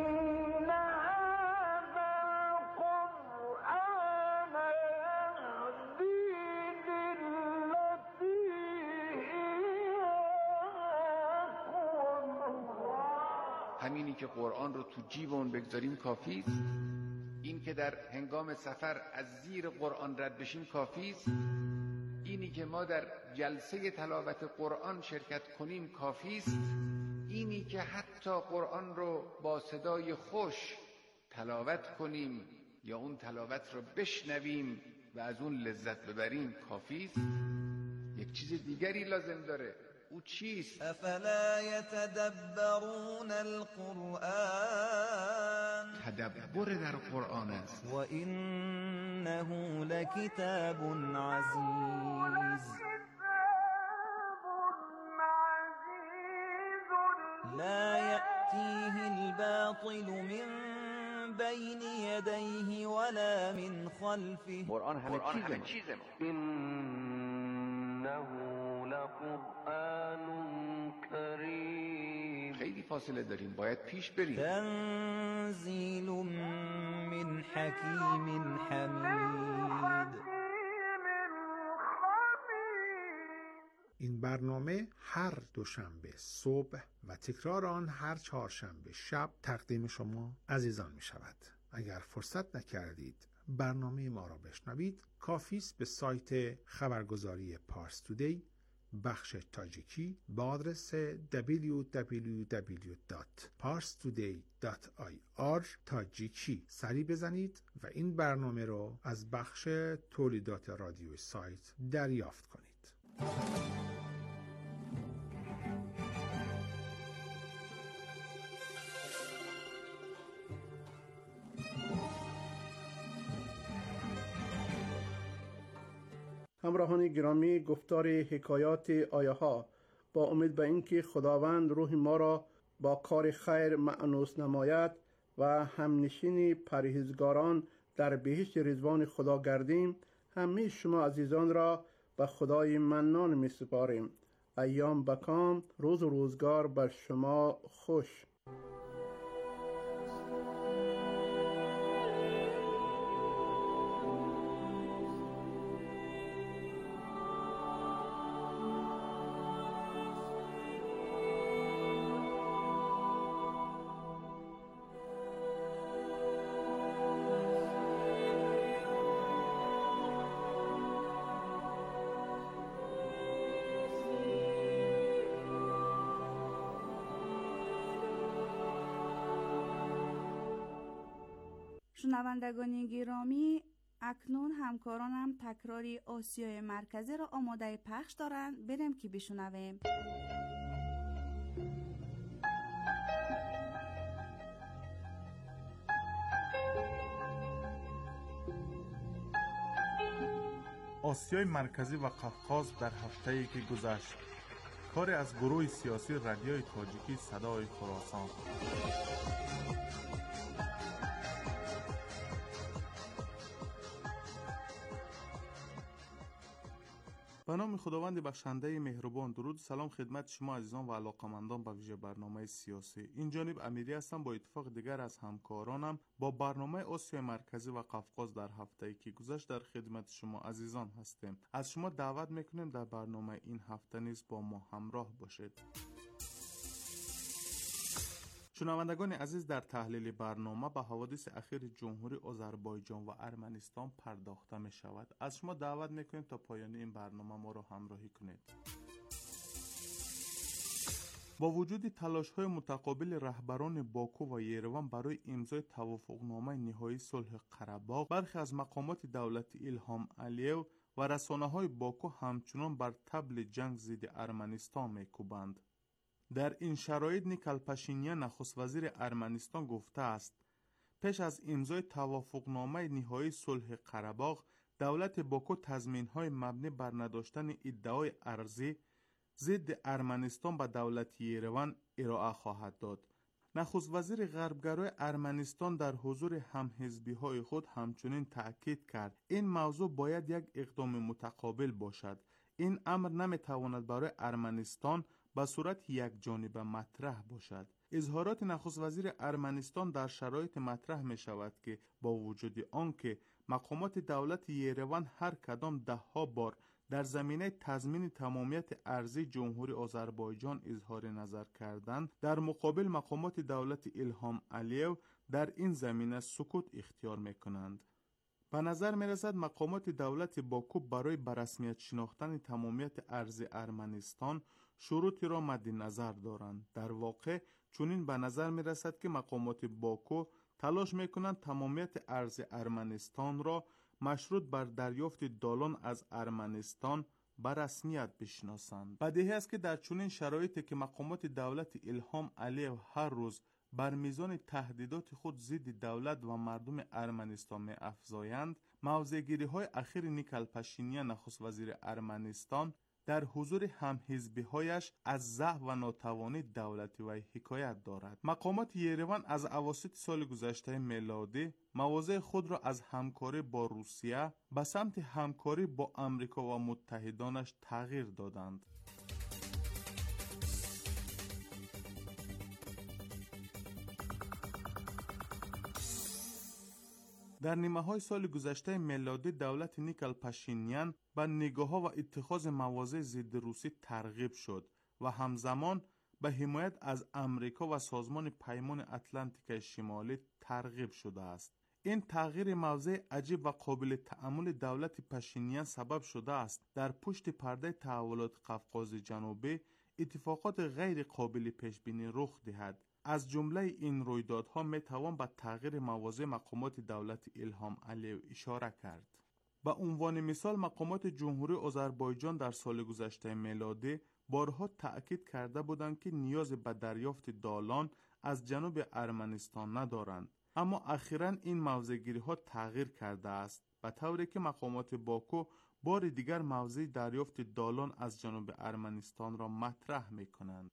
همینی که قرآن رو تو جیبمون بگذاریم کافی است. این که در هنگام سفر از زیر قرآن رد بشیم کافی است. اینی که ما در جلسه تلاوت قرآن شرکت کنیم کافی است. اینی که حتی قرآن رو با صدای خوش تلاوت کنیم یا اون تلاوت رو بشنویم و از اون لذت ببریم کافی است. یک چیز دیگری لازم داره. او چیست؟ افلا یتدبرون القرآن. تدبر در قرآن است. و انه لکتاب عزیز لا یأتیه الباطل من بین یدیه ولا من خلفه. قرآن همه چیز ما. انه لقرآن کریم. خیلی فاصله داریم، باید پیش بریم. تنزیل من حکیم حمید. این برنامه هر دوشنبه صبح و تکرار آن هر چهارشنبه شب تقدیم شما عزیزان می شود. اگر فرصت نکردید برنامه ما را بشنوید، کافی است به سایت خبرگزاری پارس تودی بخش تاجیکی با آدرس دبلیو دبلیو دبلیو دات پارس تودی دات آی آر تاجیکی سری بزنید و این برنامه را از بخش تولیدات رادیوی سایت دریافت کنید. همراهان گرامی، گفتار حکایات آیه ها با امید به اینکه خداوند روح ما را با کار خیر مأنوس نماید و همنشین پرهیزگاران در بهشت رضوان خدا گردیم، همه شما عزیزان را به خدای منان می سپاریم. ایام بکام، روز و روزگار بر شما خوش. شنوندگان گرامی، اکنون همکارانم تکراری آسیای مرکزی را آماده پخش دارند. بریم که بشنویم. آسیای مرکزی و قفقاز در هفته‌ای که گذشت. کار از گروه سیاسی رادیوی تاجیکی صدای خراسان. به نام خداوند بخشنده مهربان. درود سلام خدمت شما عزیزان و علاقمندان به ویژه برنامه سیاسی. این جانب امیری هستم با اتفاق دیگر از همکارانم با برنامه آسیای مرکزی و قفقاز در هفته‌ای که گذشت در خدمت شما عزیزان هستیم. از شما دعوت میکنیم در برنامه این هفته نیز با ما همراه باشید. شنوندگان عزیز، در تحلیل برنامه به حوادث اخیر جمهوری آذربایجان و ارمنستان پرداخته می شود. از شما دعوت می کنیم تا پایان این برنامه ما را همراهی کنید. با وجود تلاش های متقابل رهبران باکو و یروان برای امضای توافقنامه نهایی صلح قره‌باغ، برخی از مقامات دولتی ایلهام علیو و رسانه های باکو همچنان بر طبل جنگ ضد ارمنستان می کوبند. در این شرایط نیکل پاشینیان نخست وزیر ارمنستان گفته است پیش از امضای توافقنامه نهایی صلح قره‌باغ، دولت باکو تضمین‌های مبنی بر نداشتن ادعای ارضی ضد ارمنستان به دولت یروان ارائه خواهد داد. نخست وزیر غربگرای ارمنستان در حضور همحزبی‌های خود همچنین تأکید کرد این موضوع باید یک اقدام متقابل باشد. این امر نمی‌تواند برای ارمنستان به صورت یک جانبه مطرح باشد. اظهارات نخست وزیر ارمنستان در شرایط مطرح می شود که با وجود آنکه مقامات دولت یروان هر کدام ده ها بار در زمینه تضمین تمامیت ارضی جمهوری آذربایجان اظهار نظر کردند، در مقابل مقامات دولت ایلهام علیو در این زمینه سکوت اختیار می کنند. به نظر می رسد مقامات دولت باکو برای برسمیت شناختن تمامیت ارض ارمنستان شروطی را مد نظر دارند. در واقع چنین به نظر می رسد که مقامات باکو تلاش می کنند تمامیت ارض ارمنستان را مشروط بر دریافت دالان از ارمنستان به رسمیت بشناسند. بدیهی است که در چنین شرایطی که مقامات دولت ایلهام علیو هر روز بر میزان تهدیدات خود ضد دولت و مردم ارمنستان می افزایند، موضع‌گیری های اخیر نیکل پاشینیان نخست وزیر ارمنستان در حضور همحزبی‌هایش از ضعف و ناتوانی دولتی و حکایت دارد. مقامات یروان از اواسط سال گذشته میلادی مواضع خود را از همکاری با روسیه به سمت همکاری با امریکا و متحدانش تغییر دادند. در نیمه های سال گذشته میلادی دولت نیکل پاشینیان به نگاه‌ها و اتخاذ مواضع ضد روسی ترغیب شد و همزمان به حمایت از امریکا و سازمان پیمان اتلانتیک شمالی ترغیب شده است. این تغییر موضع عجیب و قابل تأمل دولت پاشینیان سبب شده است در پشت پرده تحولات قفقاز جنوبی اتفاقات غیر قابل پیش بینی رخ دهد. از جمله این رویدادها می توان به تغییر مواضع مقامات دولت ایلهام علیو اشاره کرد. به عنوان مثال مقامات جمهوری آذربایجان در سال گذشته میلادی بارها تأکید کرده بودند که نیاز به دریافت دالان از جنوب ارمنستان ندارند، اما اخیراً این موضع‌گیری ها تغییر کرده است به طوری که مقامات باکو بار دیگر موضع دریافت دالان از جنوب ارمنستان را مطرح می کنند.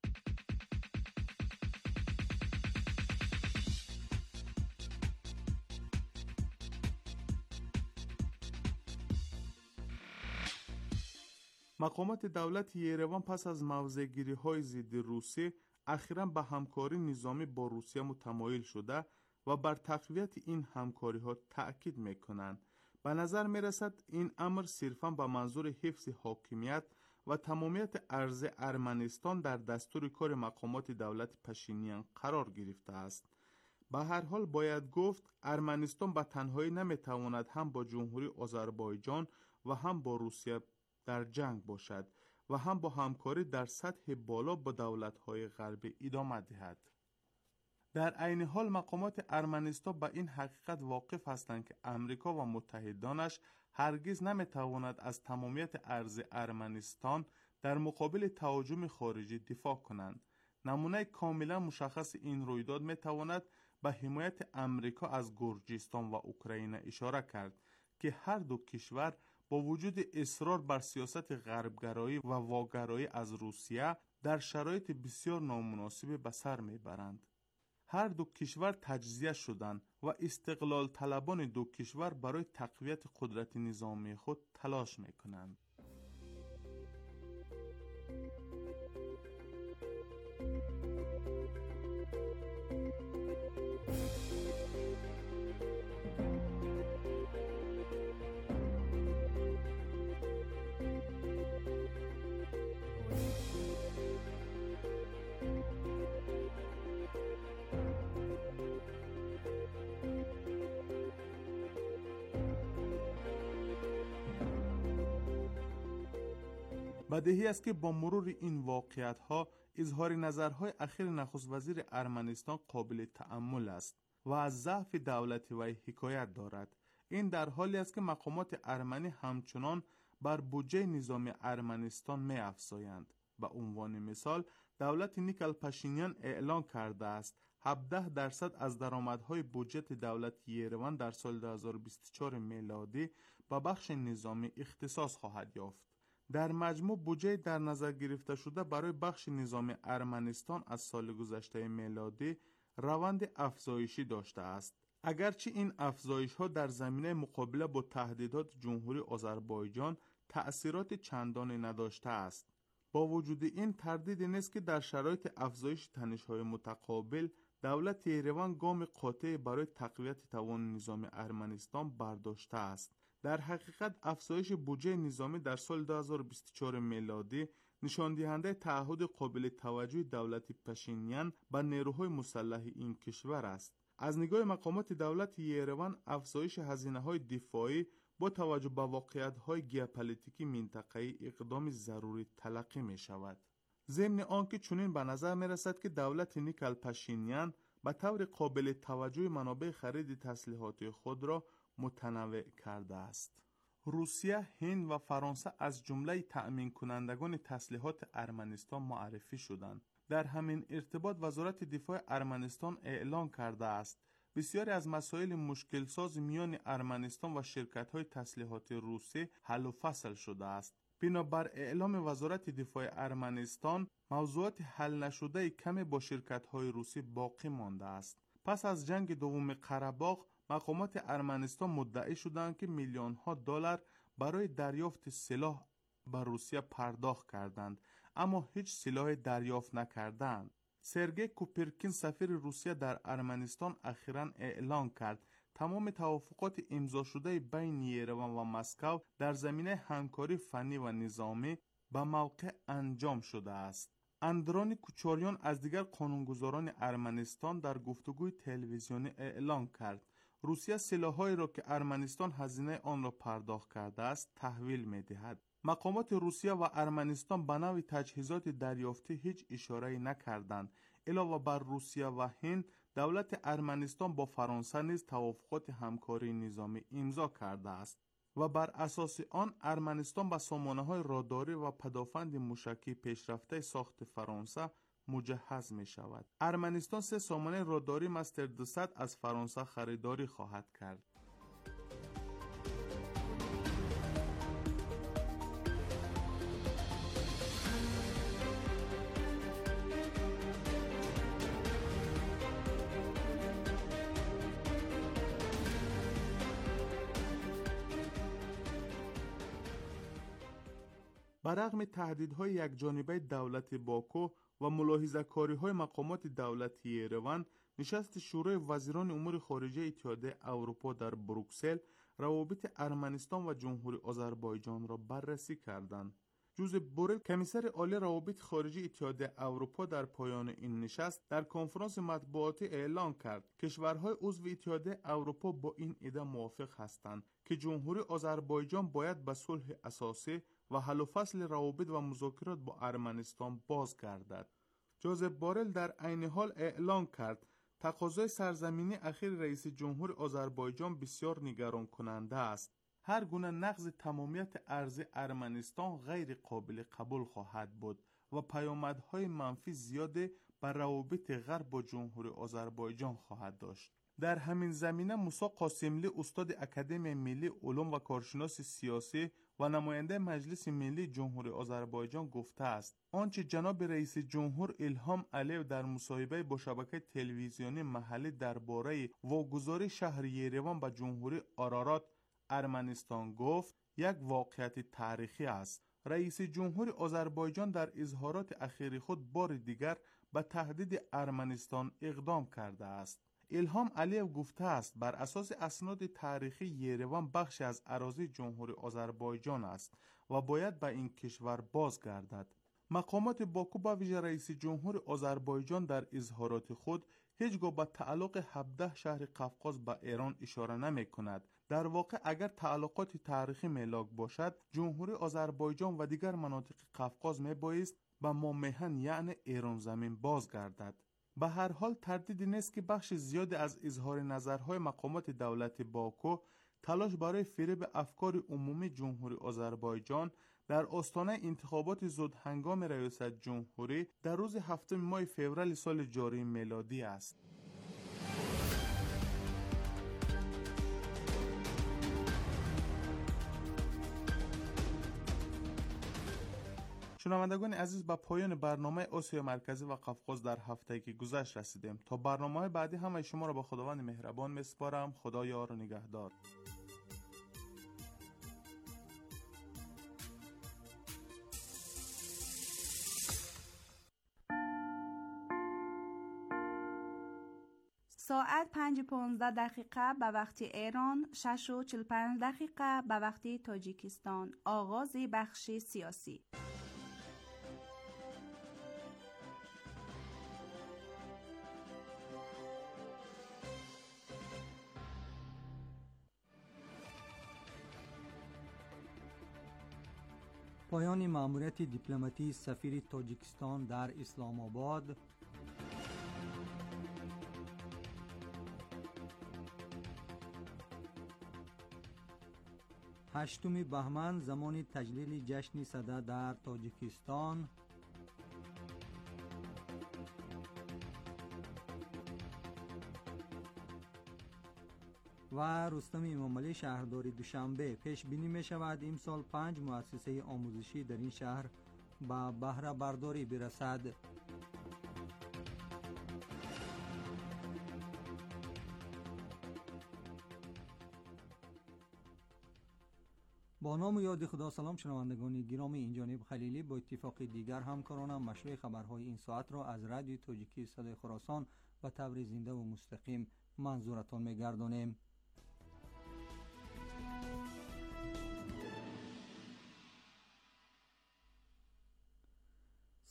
مقامات دولت یریوان پس از موضع‌گیری های ضد روسیه اخیراً به همکاری نظامی با روسیه متمایل شده و بر تقویت این همکاری ها تأکید می کنند. به نظر می رسد این امر صرفاً به منظور حفظ حاکمیت و تمامیت ارض ارمنستان در دستور کار مقامات دولت پاشینیان قرار گرفته است. به هر حال باید گفت ارمنستان به تنهایی نمی تواند هم با جمهوری آذربایجان و هم با روسیه در جنگ باشد و هم با همکاری در سطح بالا با دولت‌های غربی ادامه دهد. در عین حال مقامات ارمنستان به این حقیقت واقف هستند که امریکا و متحدانش هرگز نمی‌تواند از تمامیت ارض ارمنستان در مقابل تهاجم خارجی دفاع کنند. نمونه کاملا مشخص این رویداد می‌تواند به حمایت امریکا از گرجستان و اوکراین اشاره کرد که هر دو کشور با وجود اصرار بر سیاست غربگرایی و واگرایی از روسیه در شرایط بسیار نامناسب به سر میبرند. هر دو کشور تجزیه شدند و استقلال طلبان دو کشور برای تقویت قدرت نظامی خود تلاش میکنند. بدیهی است که با مرور این واقعیت ها اظهار نظرهای اخیر نخست وزیر ارمنستان قابل تأمل است و از ضعف دولت وی حکایت دارد. این در حالی است که مقامات ارمنی همچنان بر بودجه نظامی ارمنستان می افزایند. به عنوان مثال دولت نیکل پاشینیان اعلان کرده است هفده درصد از درآمدهای بودجه دولت یریوان در سال دو هزار و بیست و چهار میلادی به بخش نظامی اختصاص خواهد یافت. در مجموع بودجه در نظر گرفته شده برای بخش نظامی ارمنستان از سال گذشته میلادی روند افزایشی داشته است. اگرچه این افزایش ها در زمینه مقابله با تهدیدات جمهوری آذربایجان تأثیرات چندانی نداشته است. با وجود این تردید نیست که در شرایط افزایش تنش‌های متقابل دولت یریوان گام قاطع برای تقویت توان نظامی ارمنستان برداشته است. در حقیقت افزایش بودجه نظامی در سال دو هزار و بیست و چهار میلادی نشان دهنده تعهد قابل توجه دولت پاشینیان به نیروهای مسلح این کشور است. از نگاه مقامات دولت یریوان افزایش هزینه‌های دفاعی با توجه به واقعیت‌های ژئوپلیتیکی منطقه‌ای اقدام ضروری تلقی می‌شود. ضمن آنکه چنین به نظر می‌رسد که دولت نیکل پاشینیان به طور قابل توجه منابع خرید تسلیحات خود را متنوع کرده است. روسیه، هند و فرانسه از جمله تأمین کنندگان تسلیحات ارمنستان معرفی شدند. در همین ارتباط وزارت دفاع ارمنستان اعلان کرده است بسیاری از مسائل مشکل ساز میان ارمنستان و شرکت‌های تسلیحات روسی حل و فصل شده است. بنابر اعلام وزارت دفاع ارمنستان موضوعات حل نشده کمی با شرکت‌های روسی باقی مانده است. پس از جنگ دوم قره‌باغ مقامات ارمنستان مدعی شدند که میلیون ها دلار برای دریافت سلاح به روسیه پرداخت کردند اما هیچ سلاح دریافت نکردند. سرگئی کوپرکین سفیر روسیه در ارمنستان اخیراً اعلان کرد تمام توافقات امضا شده بین یروان و مسکو در زمینه همکاری فنی و نظامی به موقع انجام شده است. اندران کوچاریان از دیگر قانونگذاران ارمنستان در گفتگوی تلویزیونی اعلام کرد روسیه سلاح‌هایی را که ارمنستان هزینه آن را پرداخت کرده است تحویل می‌دهد. مقامات روسیه و ارمنستان به نوع تجهیزات دریافتی هیچ اشاره‌ای نکردند. علاوه بر روسیه و هند، دولت ارمنستان با فرانسه نیز توافقات همکاری نظامی امضا کرده است و بر اساس آن ارمنستان به سامانه‌های راداری و پدافند موشکی پیشرفته ساخت فرانسه مجهز می شود. ارمنستان سه سامانه راداری مستر دویست از فرانسه خریداری خواهد کرد. برغم تهدیدهای یکجانبه دولت باکو و ملاحظه‌کاری‌های مقامات دولتی یروان، نشست شورای وزیران امور خارجه اتحادیه اروپا در بروکسل روابط ارمنستان و جمهوری آذربایجان را بررسی کردند. جوزپ بورل، کمیسر عالی روابط خارجه اتحادیه اروپا، در پایان این نشست در کنفرانس مطبوعاتی اعلام کرد کشورهای عضو اتحادیه اروپا با این ایده موافق هستند که جمهوری آذربایجان باید به صلح اساسی و حل و فصل روابط و مذاکرات با ارمنستان بازگردد. جوزپ بورل در عین حال اعلام کرد تقاضای سرزمینی اخیر رئیس جمهور آذربایجان بسیار نگران کننده است. هر گونه نقض تمامیت ارضی ارمنستان غیر قابل قبول خواهد بود و پیامدهای منفی زیاده بر روابط غرب با جمهوری آذربایجان خواهد داشت. در همین زمینه موسی قاسملی، استاد اکادمی ملی علوم و کارشناس سیاسی و نماینده مجلس ملی جمهوری آذربایجان گفته است آنچه جناب رئیس جمهور ایلهام علیو در مصاحبه با شبکه تلویزیونی محلی درباره واگذاری شهر یروان به جمهوری آرارات ارمنستان گفت یک واقعیت تاریخی است. رئیس جمهور آذربایجان در اظهارات اخیر خود بار دیگر به تهدید ارمنستان اقدام کرده است. ایلهام علیو گفته است بر اساس اسناد تاریخی یروان بخشی از اراضی جمهوری آذربایجان است و باید به این کشور بازگردد. مقامات باکو به ویژه رئیس جمهور آذربایجان در اظهارات خود هیچگاه به تعلق هفده شهر قفقاز به ایران اشاره نمی کند. در واقع اگر تعلقات تاریخی ملاک باشد، جمهوری آذربایجان و دیگر مناطق قفقاز می بایست به مامیهن یعنی ایران زمین بازگردد. به هر حال تردیدی نیست که بخش زیادی از اظهار نظرهای مقامات دولت باکو تلاش برای فریب افکار عمومی جمهوری آذربایجان در آستانه انتخابات زود هنگام ریاست جمهوری در روز هفتم ماه فوریه سال جاری میلادی است. شنوندگان عزیز، به پایان برنامه آسیا مرکزی و قفقاز در هفته‌ای که گذشت رسیدیم. تا برنامه‌های بعدی همه شما را به خداوند مهربان میسپارم. خدا یار و نگهدار. ساعت پنج و پانزده دقیقه به وقت ایران، شش و چهل و پنج دقیقه به وقت تاجیکستان. آغاز بخش سیاسی. پایان مأموریت دیپلماتی سفیر تاجیکستان در اسلام آباد. هشتم بهمن زمان تجلیل جشن سده در تاجیکستان. و رستم امامعلی شهردار دوشنبه. پیش بینی می شود امسال پنج مؤسسه آموزشی در این شهر به بهره برداری برسد. با نام و یاد خدا. سلام شنوندگان گرامی، این جانب خلیلی با اتفاق دیگر همکارانم مشروع خبرهای این ساعت را از رادیو تاجیکی صدای خراسان و تبریز زنده و مستقیم منظورتان می‌گردانیم.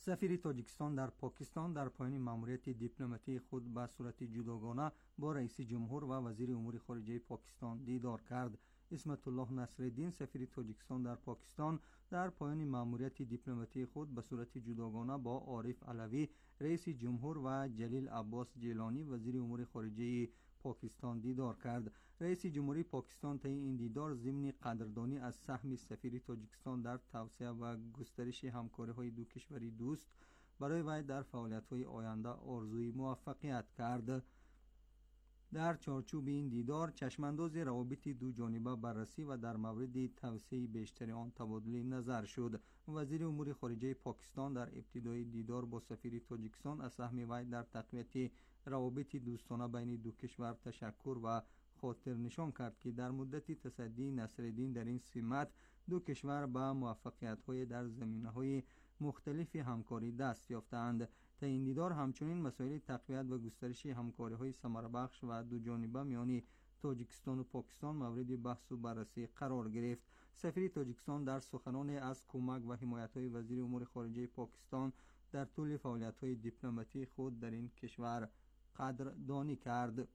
سفیر تاجیکستان در پاکستان در پایان مأموریت دیپلماتی خود به صورت جداگانه با رئیس جمهور و وزیر امور خارجه پاکستان دیدار کرد. اسمت الله نصرالدین سفیر تاجیکستان در پاکستان در پایان مأموریت دیپلماتی خود به صورت جداگانه با عارف علوی رئیس جمهور و جلیل عباس جیلانی وزیر امور خارجه پاکستان دیدار کرد. رئیس جمهوری پاکستان طی این دیدار ضمن قدردانی از سهم سفیر تاجیکستان در توسعه و گسترش همکاری‌های دو کشوری دوست برای وی در فعالیت‌های آینده آرزوی موفقیت کرد. در چارچوب این دیدار چشمانداز روابط دو جانبه بررسی و در مورد توسعه بیشتر آن تبادل نظر شد. وزیر امور خارجه پاکستان در ابتدای دیدار با سفیر تاجیکستان از سهم وی در تقویت روابط دوستانه بین دو کشور تشکر و خاطر نشان کرد که در مدت تصدی نصرالدین در این سمت دو کشور به موفقیت‌های در زمینه‌های مختلف همکاری دست یافتند. تا این دیدار همچنین مسائل تقویت و گسترش همکاری‌های ثمربخش و دو جانبه میان تاجیکستان و پاکستان مورد بحث و بررسی قرار گرفت. سفیر تاجیکستان در سخنان از کمک و حمایت‌های وزیر امور خارجه پاکستان در طول فعالیت‌های دیپلماتی خود در این کشور قدردانی کرد.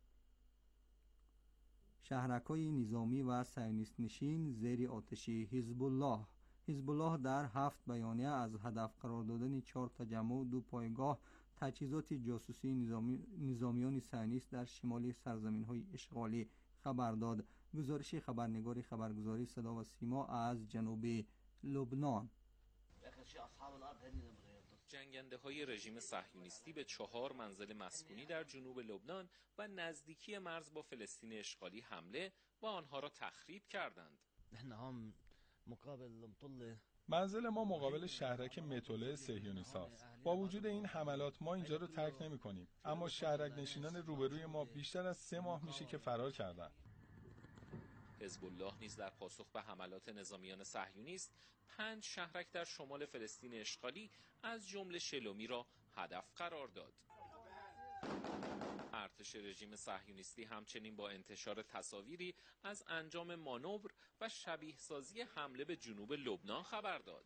شهرک‌های نظامی و صهیونیست نشین زیر آتش حزب الله. حزب الله در هفت بیانیه از هدف قرار دادن چهار تجمع و دو پایگاه تجهیزات جاسوسی نظامی نظامیان صهیونیست در شمال سرزمین‌های اشغالی خبر داد. گزارش خبرنگار خبرگزاری صدا و سیما از جنوب لبنان. جنگنده های رژیم صهیونیستی به چهار منزل مسکونی در جنوب لبنان و نزدیکی مرز با فلسطین اشغالی حمله و آنها را تخریب کردند. منزل ما مقابل شهرک متوله صهیونیست هاست. با وجود این حملات ما اینجا رو ترک نمی کنیم، اما شهرک نشینان روبروی ما بیشتر از سه ماه میشه که فرار کردند. حزب الله نیز در پاسخ به حملات نظامیان صهیونیست پنج شهرک در شمال فلسطین اشغالی از جمله شلومی را هدف قرار داد. ارتش رژیم صهیونیستی همچنین با انتشار تصاویری از انجام مانور و شبیه سازی حمله به جنوب لبنان خبر داد.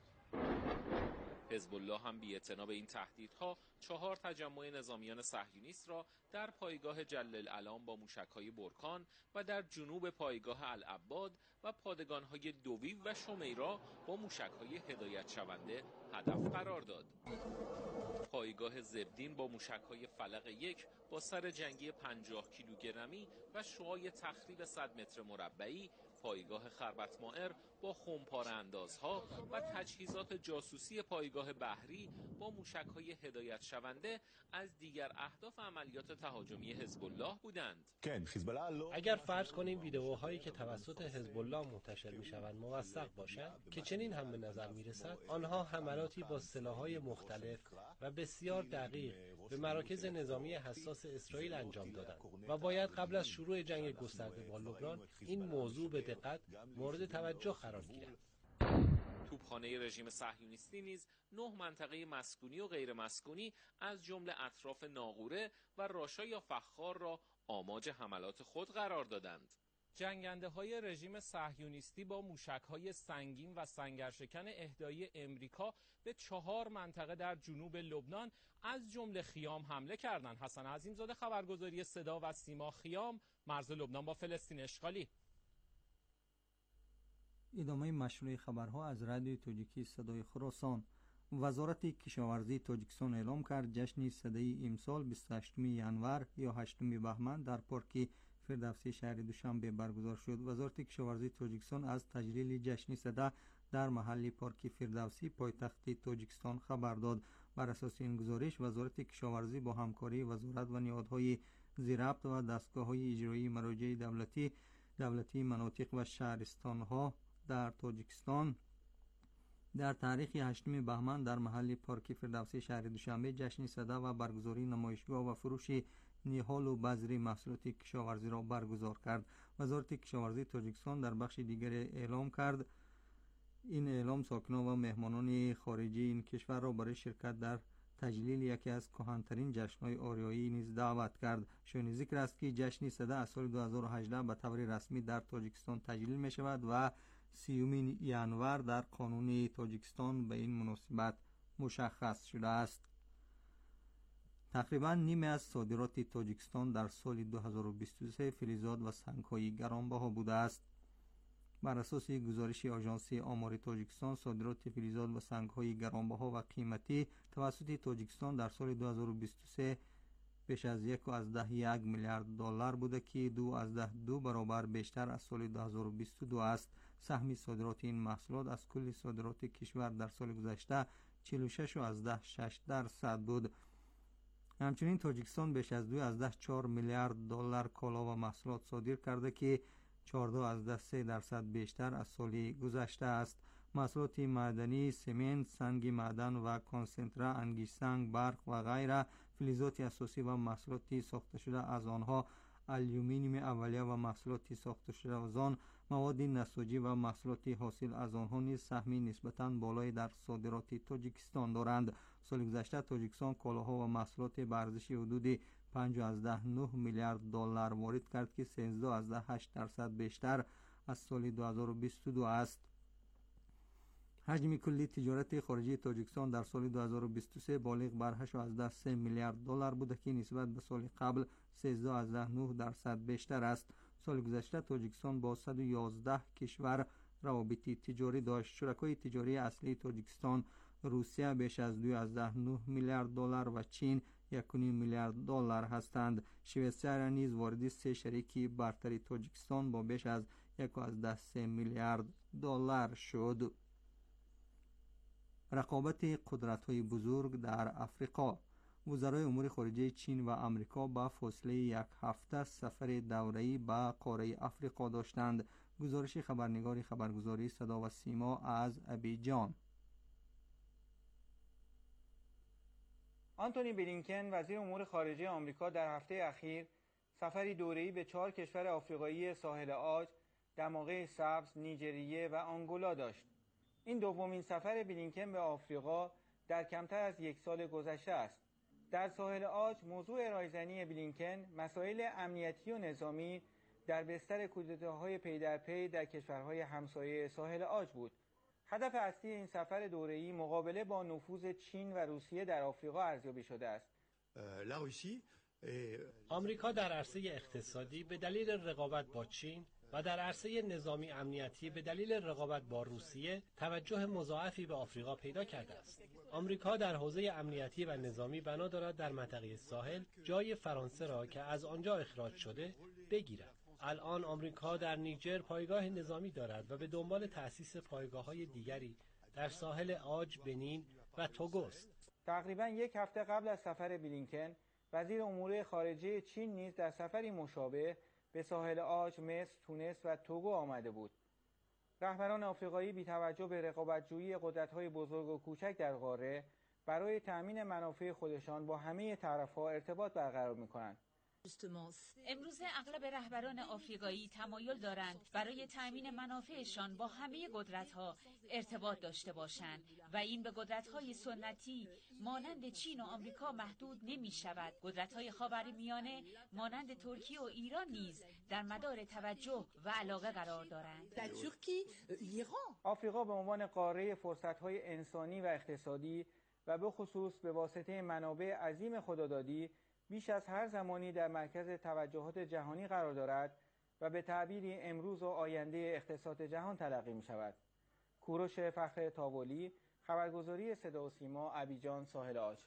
حزب الله هم بی‌اعتنا به این تهدیدها چهار تجمع نظامیان صهیونیست را در پایگاه جلل علام با موشک‌های برکان و در جنوب پایگاه العباد و پادگان‌های دویو و شمیرا با موشک‌های هدایت شونده هدف قرار داد. پایگاه زبدین با موشک‌های فلق یک با سر جنگی پنجاه کیلوگرمی و شعاع تخریب صد متر مربعی، پایگاه خربت مائر با خمپاره اندازها و تجهیزات جاسوسی پایگاه بحری با موشک‌های هدایت شونده از دیگر اهداف عملیات تهاجمی حزب الله بودند. اگر فرض کنیم ویدئوهایی که توسط حزب الله منتشر می‌شوند موثق باشند که چنین هم به نظر می‌رسد، آنها حملاتی با سلاح‌های مختلف و بسیار دقیق به مراکز نظامی حساس اسرائیل انجام دادند و باید قبل از شروع جنگ گسترده با لبنان این موضوع به دقت مورد توجه قرار گیرد. توپخانه رژیم صهیونیستی نیز نه منطقه مسکونی و غیر مسکونی از جمله اطراف ناقوره و راشا یا فخار را آماج حملات خود قرار دادند. جنگنده های رژیم صهیونیستی با موشک های سنگین و سنگرشکن اهدایی امریکا به چهار منطقه در جنوب لبنان از جمله خیام حمله کردند. حسن عظیمزاده، خبرگزاری صدا و سیما، خیام، مرز لبنان با فلسطین اشغالی. ادامه مشروع خبرها از رادیو تاجیکی صدای خراسان. وزارت کشاورزی تاجیکستان اعلام کرد جشن صدای امسال بیست و هشتم ینور یا هشتم بهمن در پارک فردوسی شهر دوشنبه برگزار شد. وزارت کشاورزی تاجیکستان از تجلیل جشن صدا در محل پارک فردوسی پایتخت تاجیکستان خبر داد. بر اساس این گزارش وزارت کشاورزی با همکاری وزارت و نهادهای زیربط و دستگاه‌های اجرایی مراجع دولتی دولتی مناطق و شهرستان‌ها در تاجیکستان در تاریخ هشتم بهمن در محل پارک فردوسی شهر دوشنبه جشن صدا و برگزاری نمایشگاه و فروش نهال و بذر محصولات کشاورزی را برگزار کرد. وزارت کشاورزی تاجیکستان در بخش دیگر اعلام کرد این اعلام ساکنان و مهمانان خارجی این کشور را برای شرکت در تجلیل یکی از کهن‌ترین جشن‌های آریایی نیز دعوت کرد. شایان ذکر است که جشن صدا از سال دو هزار و هجده به طور رسمی در تاجیکستان تجلیل می‌شود و سیوم ینور در قانون تاجیکستان به این مناسبت مشخص شده است. تقریبا نیمه از صادرات تاجیکستان در سال دو هزار و بیست و سه فلزات و سنگ‌های گرانبها بوده است. بر اساس گزارش آژانس آمار تاجیکستان، صادرات فلزات و سنگ‌های گرانبها و قیمتی توسط تاجیکستان در سال دو هزار و بیست و سه بیش از یک و از ده یک میلیارد دلار بوده که دو از ده دو برابر بیشتر از سال دو هزار و بیست و دو است. سهم صادرات این محصولات از کل صادرات کشور در سال گذشته چهل و شش و از ده شش درصد بود. همچنین تاجیکستان بیش از دو از ده چهار میلیارد دلار کالا و محصولات صادر کرده که چهارده از ده سه درصد بیشتر از سال گذشته است. محصولات معدنی، سمنت، سنگ معدن و کنسنتره، انگیز سنگ، برق و غیره، فلزات اساسی و محصولات ساخته شده از آنها، آلومینیوم اولیه و محصولات ساخته شده از آن، مواد نساجی و محصولات حاصل از آنها نیز سهمی نسبتاً بالایی در صادرات تاجیکستان دارند. سال گذشته تاجیکستان کالاها و محصولات به ارزش حدود پنج از ده نه میلیارد دلار وارد کرد که سیزده از ده هشت درصد بیشتر از سال دو هزار و بیست و دو است. حجم کلی تجارت خارجی تاجیکستان در سال دو هزار و بیست و سه بالغ بر هشت از ده سه میلیارد دلار بوده که نسبت به سال قبل سیزده از ده نه درصد بیشتر است. سال گذشته تاجیکستان با صد و یازده کشور روابط تجاری داشت. شرکای تجاری اصلی تاجیکستان روسیه بیش از دو از ده نه میلیارد دلار و چین یک و نیم میلیارد دلار هستند. شویسریا نیز وارد سه شریک برتر تاجیکستان با بیش از یک و از ده سه میلیارد دلار شد. رقابت قدرت‌های بزرگ در افریقا. وزرای امور خارجه چین و آمریکا با فاصله یک هفته سفر دوره‌ای به قاره افریقا داشتند. گزارش خبرنگار خبرگزاری صدا و سیما از ابیجان. آنتونی بلینکن وزیر امور خارجه آمریکا در هفته اخیر سفری دوره‌ای به چهار کشور آفریقایی ساحل عاج، دماغه سبز، نیجریه و آنگولا داشت. این دومین سفر بلینکن به آفریقا در کمتر از یک سال گذشته است. در ساحل عاج موضوع ارائه‌زنی بلینکن مسائل امنیتی و نظامی در بستر کودتاهای پی در پی در کشورهای همسایه ساحل عاج بود. هدف اصلی این سفر دوره‌ای مقابله با نفوذ چین و روسیه در آفریقا ارزیابی شده است. آمریکا در عرصه اقتصادی به دلیل رقابت با چین و در عرصه نظامی امنیتی به دلیل رقابت با روسیه توجه مضاعفی به آفریقا پیدا کرده است. آمریکا در حوزه امنیتی و نظامی بنا دارد در منطقه ساحل جای فرانسه را که از آنجا اخراج شده بگیرد. الان آمریکا در نیجر پایگاه نظامی دارد و به دنبال تأسیس پایگاه‌های دیگری در ساحل عاج، بنین و توگو است. تقریباً یک هفته قبل از سفر بلینکن، وزیر امور خارجه چین نیز در سفری مشابه به ساحل عاج، مصر، تونس و توگو آمده بود. رهبران آفریقایی بی توجه به رقابت‌جویی قدرت‌های بزرگ و کوچک در قاره برای تأمین منافع خودشان با همه طرف‌ها ارتباط برقرار می‌کنند. امروز اغلب رهبران آفریقایی تمایل دارند برای تأمین منافعشان با همه قدرت‌ها ارتباط داشته باشند و این به قدرت‌های سنتی مانند چین و آمریکا محدود نمی‌شود. قدرت‌های خاورمیانه مانند ترکیه و ایران نیز در مدار توجه و علاقه قرار دارند. آفریقا به عنوان قاره فرصت‌های انسانی و اقتصادی و به خصوص به واسطه منابع عظیم خدادادی بیش از هر زمانی در مرکز توجهات جهانی قرار دارد و به تعبیری امروز و آینده اقتصاد جهان تلقی می شود. کوروش فخر تاولی، خبرگزاری صدا و سیما، ابیجان، ساحل عاج.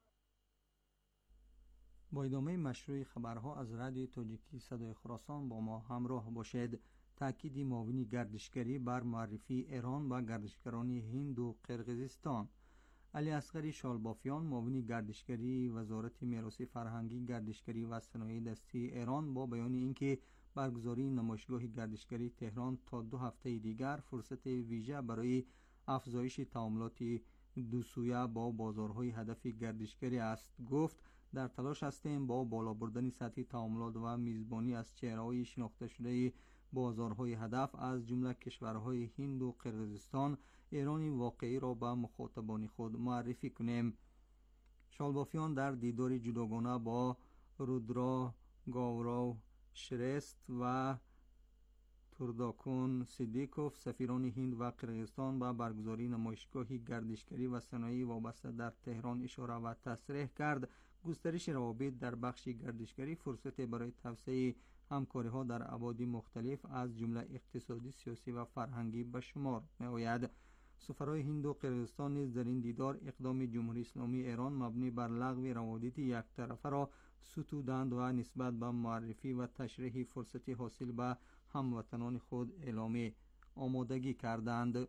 با ادامه مشروع خبرها از رادیو تاجیکی صدای خراسان با ما همراه باشید. تأکید معاون گردشگری بر معرفی ایران و گردشگران هند و قرقیزستان. علی اصغری شالبافیان، معاون گردشگری وزارت میراث فرهنگی، گردشگری و صنایع دستی ایران، با بیان اینکه برگزاری نمایشگاه گردشگری تهران تا دو هفته دیگر فرصت ویژه برای افزایش تعاملات دو سویه با بازارهای هدف گردشگری است، گفت در تلاش هستیم با بالا بردن سطح تعاملات و میزبانی از چهره‌های شناخته شده بازارهای هدف از جمله کشورهای هند و قرقیزستان ایران واقعی را به مخاطبان خود معرفی کنیم. شالبافیان در دیدار جداگانه با رودرا گاوراو شرست و ترداکون سیدیکوف سفیران هند و قرقیزستان به برگزاری نمایشگاهی گردشگری و صنایعی وابسته در تهران اشاره و تصریح کرد. گسترش روابط در بخش گردشگری فرصت برای توسعه همکاری‌ها در ابعاد مختلف از جمله اقتصادی، سیاسی و فرهنگی به شمار می‌آید. سفرای هند و قرقیزستان نیز در این دیدار اقدام جمهوری اسلامی ایران مبنی بر لغو روابط یک طرفه را ستودند و نسبت به معرفی و تشریح فرصتی حاصل به هموطنان خود اعلام آمادگی کردند.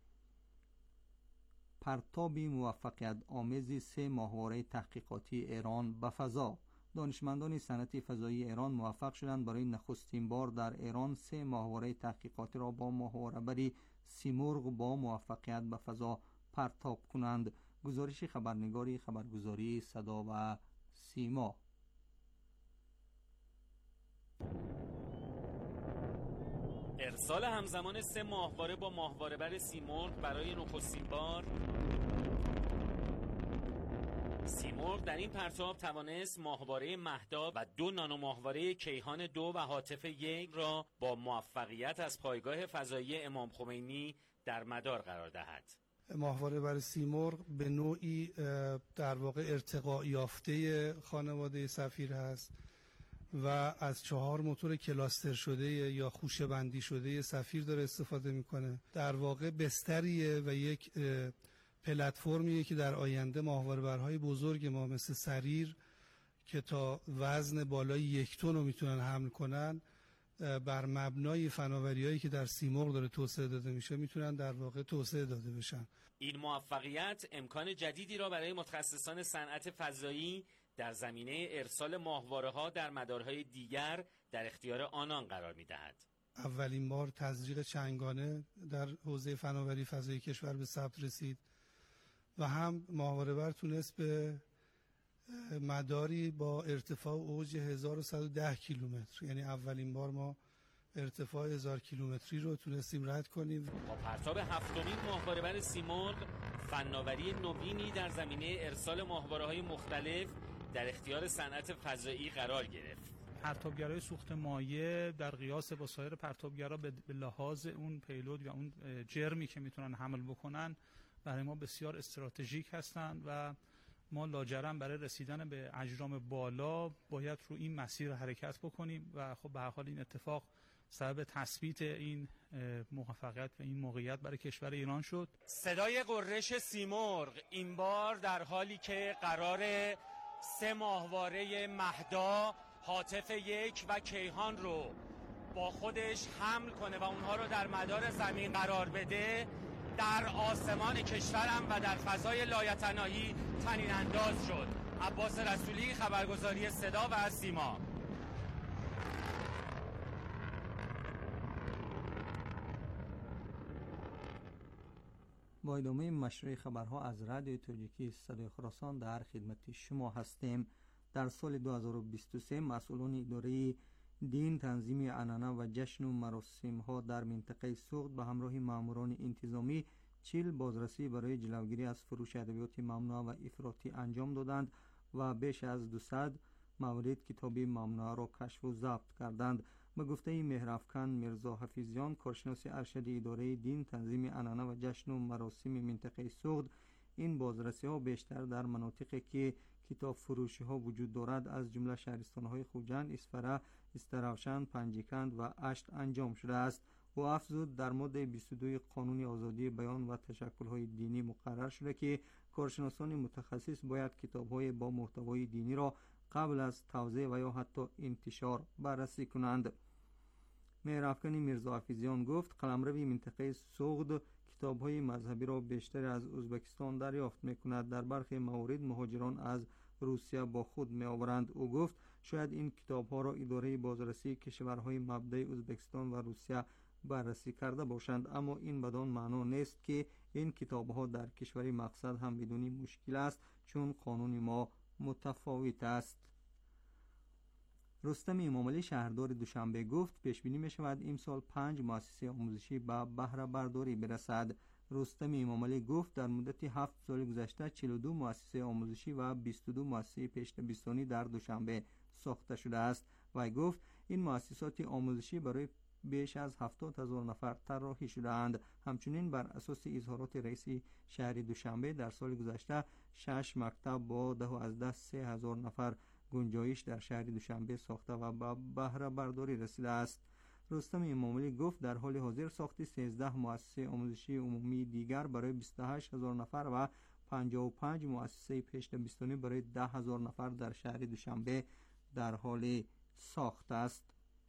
پرتاب موفقیت آمیز سه ماهواره تحقیقاتی ایران به فضا. دانشمندان صنعت فضایی ایران موفق شدند برای نخستین بار در ایران سه ماهواره تحقیقاتی را با ماهواره‌بری سیمرغ با موفقیت به فضا پرتاب کنند. گزارش خبرنگاری خبرگزاری صدا و سیما. ارسال همزمان سه ماهواره با ماهواره‌بر سیمرغ برای نخستین بار. سیمرغ در این پرتاب توانست ماهواره مهدا و دو نانو ماهواره کیهان دو و هاتف یک را با موفقیت از پایگاه فضایی امام خمینی در مدار قرار دهد. ماهواره بر سیمرغ به نوعی در واقع ارتقا یافته خانواده سفیر هست و از چهار موتور کلاستر شده یا خوشه بندی شده سفیر داره استفاده میکنه. در واقع بستریه و یک پلتفرمیه که در آینده ماهواره‌برهای بزرگ ما مثل سریر که تا وزن بالای یک تن رو میتونن حمل کنن، بر مبنای فناوری‌هایی که در سیمرغ داره توسعه داده میشه میتونن در واقع توسعه داده بشن. این موفقیت امکان جدیدی را برای متخصصان صنعت فضایی در زمینه ارسال ماهواره‌ها در مدارهای دیگر در اختیار آنان قرار می‌دهد. اولین بار تزریق چنگانه در حوزه فناوری فضایی کشور به ثبت رسید و هم ماهواره‌بر تونست به مداری با ارتفاع اوج هزار و صد و ده کیلومتر، یعنی اولین بار ما ارتفاع هزار کیلومتری رو تونستیم رد کنیم. با پرتاب هفتمین ماهواره‌بر سیمرغ فناوری نوینی در زمینه ارسال ماهواره‌های مختلف در اختیار صنعت فضایی قرار گرفت. پرتابگرای سوخت مایع در قیاس با سایر پرتابگرا به لحاظ اون پیلود و اون جرمی که میتونن حمل بکنن برای ما بسیار استراتژیک هستند و ما لاجرم برای رسیدن به اجرام بالا باید رو این مسیر حرکت بکنیم و خب به هر حال این اتفاق سبب تثبیت این موفقیت و این موقعیت برای کشور ایران شد. صدای غرش سیمرغ این بار در حالی که قرار سه ماهواره مهدا، هاتف یک و کیهان رو با خودش حمل کنه و اونها رو در مدار زمین قرار بده، در آسمان کشورم و در فضای لایتناهی طنین انداز شد. عباس رسولی، خبرگزاری صدا و سیما. با ادامه مشروع خبرها از رادیو تاجیکی صدای خراسان در خدمت شما هستیم. در سال دو هزار و بیست و سه مسئولان اداره دین، تنظیم عنعنه و جشن و مراسم ها در منطقه سوخت به همراه ماموران انتظامی چیل بازرسی برای جلوگیری از فروش ادویات ممنوعه و افراطی انجام دادند و بیش از دویست مورد کتابی ممنوعه را کشف و ضبط کردند. به گفته مهرافکن میرزا حفیظیان، کارشناس ارشد اداره دین، تنظیم عنعنه و جشن و مراسم منطقه سوخت، این بازرسی ها بیشتر در مناطقی که کتاب فروشی ها وجود دارد از جمله شهرستان های خوجند، اسفره، استراوشن، پنجکند و اشت انجام شده است. و افزود در ماده بیست و دو قانون آزادی بیان و تشکل های دینی مقرر شده که کارشناسان متخصص باید کتاب های با محتوای دینی را قبل از توزیع و یا حتی انتشار بررسی کنند. مهرافکن میرزا حفیظیان گفت قلمرو منطقه سوخت کتاب های مذهبی را بیشتر از ازبکستان دریافت می کند. در برخی موارد مهاجران از روسیه با خود می آورند. او گفت شاید این کتاب ها را اداره بازرسی کشورهای مبدأ ازبکستان و روسیه بررسی کرده باشند، اما این بدان معنا نیست که این کتاب ها در کشور مقصد هم بدون مشکل است، چون قانون ما متفاوت است. رستم امامعلی شهردار دوشنبه گفت پیش بینی می شود امسال پنج مؤسسه آموزشی به بهره برداری برسد. رستم امامعلی گفت در مدت هفت سال گذشته چهل و دو مؤسسه آموزشی و بیست و دو مؤسسه پیش‌دبستانی در دوشنبه ساخته شده است. و گفت این مؤسسات آموزشی برای بیش از هفتاد هزار نفر طراحی شده‌اند. همچنین بر اساس اظهارات رئیس شهر دوشنبه در سال گذشته شش مکتب با ده از ده سه هزار نفر گنجایش در شهر دوشنبه ساخته و به بهره برداری رسیده است. رستم امامی گفت در حال حاضر ساخت سیزده مؤسسه آموزشی عمومی دیگر برای بیست و هشت هزار نفر و پنجاه و پنج مؤسسه پیش‌دبستانی برای ده هزار نفر در شهر دوشنبه در حال ساخت است.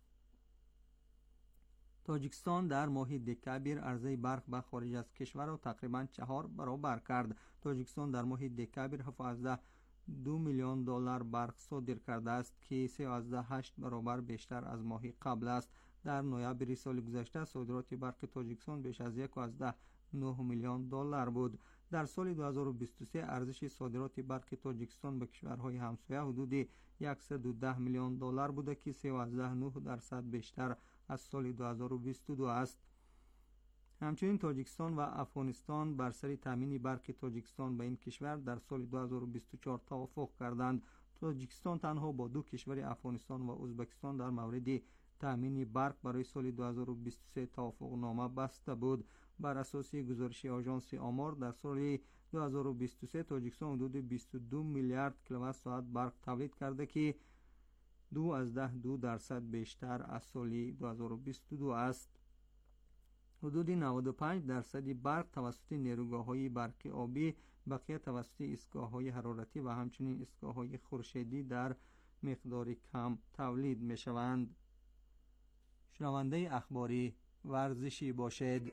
تاجیکستان در ماه دکبر عرضه برق به خارج از کشور را تقریباً چهار برابر کرد. تاجیکستان در ماه دکبر هفت دو میلیون دلار برق صادر کرده است که سه و هشت برابر بیشتر از ماه قبل است. در نوامبر سال گذشته صادرات برق تاجیکستان بیش از یک و نه میلیون دلار بود. در سال دو هزار و بیست و سه ارزش صادرات برق تاجیکستان به کشورهای همسایه حدود صد و ده میلیون دلار بوده که سه و نه درصد بیشتر از سال دو هزار و بیست و دو است. همچنین تاجیکستان و افغانستان بر سر تامین برق تاجیکستان به این کشور در سال دو هزار و بیست و چهار توافق کردند. تاجیکستان تنها با دو کشور افغانستان و ازبکستان در مورد تامین برق برای سال دو هزار و بیست و سه توافق نامه بسته بود. بر اساس گزارش آژانس آمار در سال دو هزار و بیست و سه تاجیکستان حدود بیست و دو میلیارد کیلووات ساعت برق تولید کرده که دو از ده دو درصد بیشتر از سال دو هزار و بیست و دو است. حدود نود و پنج درصد برق توسط نیروگاه‌های برق آبی، بقیه توسط ایستگاه‌های حرارتی و همچنین ایستگاه‌های خورشیدی در مقدار کم تولید می‌شوند. شنونده اخباری ورزشی باشید.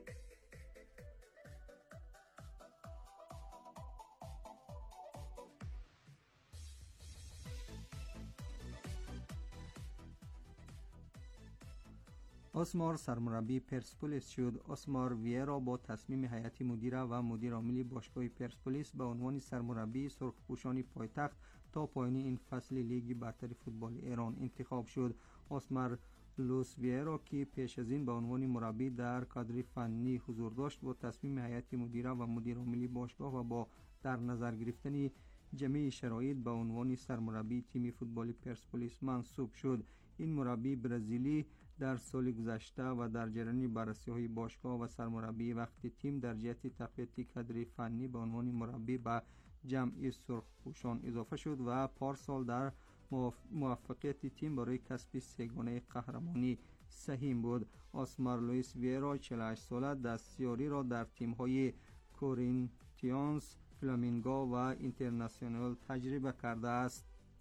اسمار سرمربی پرسپولیس شد. اسمار ویرا با تصمیم هیئت مدیره و مدیر عامل باشگاه پرسپولیس به عنوان سرمربی سرخپوشان پایتخت تا پایان این فصل لیگ برتر فوتبال ایران انتخاب شد. اسمار لوس ویرا که پیش از این به عنوان مربی در کادر فنی حضور داشت با تصمیم هیئت مدیره و مدیر عامل باشگاه و با در نظر گرفتن جمعی شرایط به عنوان سرمربی تیم فوتبال پرسپولیس منصوب شد. این مربی برزیلی در سال گذشته و در جریان بررسی‌های باشگاه و سرمربی وقتی تیم در جهت تقویت کادر فنی به عنوان مربی به جمع سرخپوشان اضافه شد و پارسال در موفقیت تیم برای کسب سه‌گانه قهرمانی سهیم بود. اسمار لوئیس ویرا چهل و هشت ساله دستیاری را در تیم‌های کورینتیانس، فلامینگو و اینترناسیونال تجربه کرده است.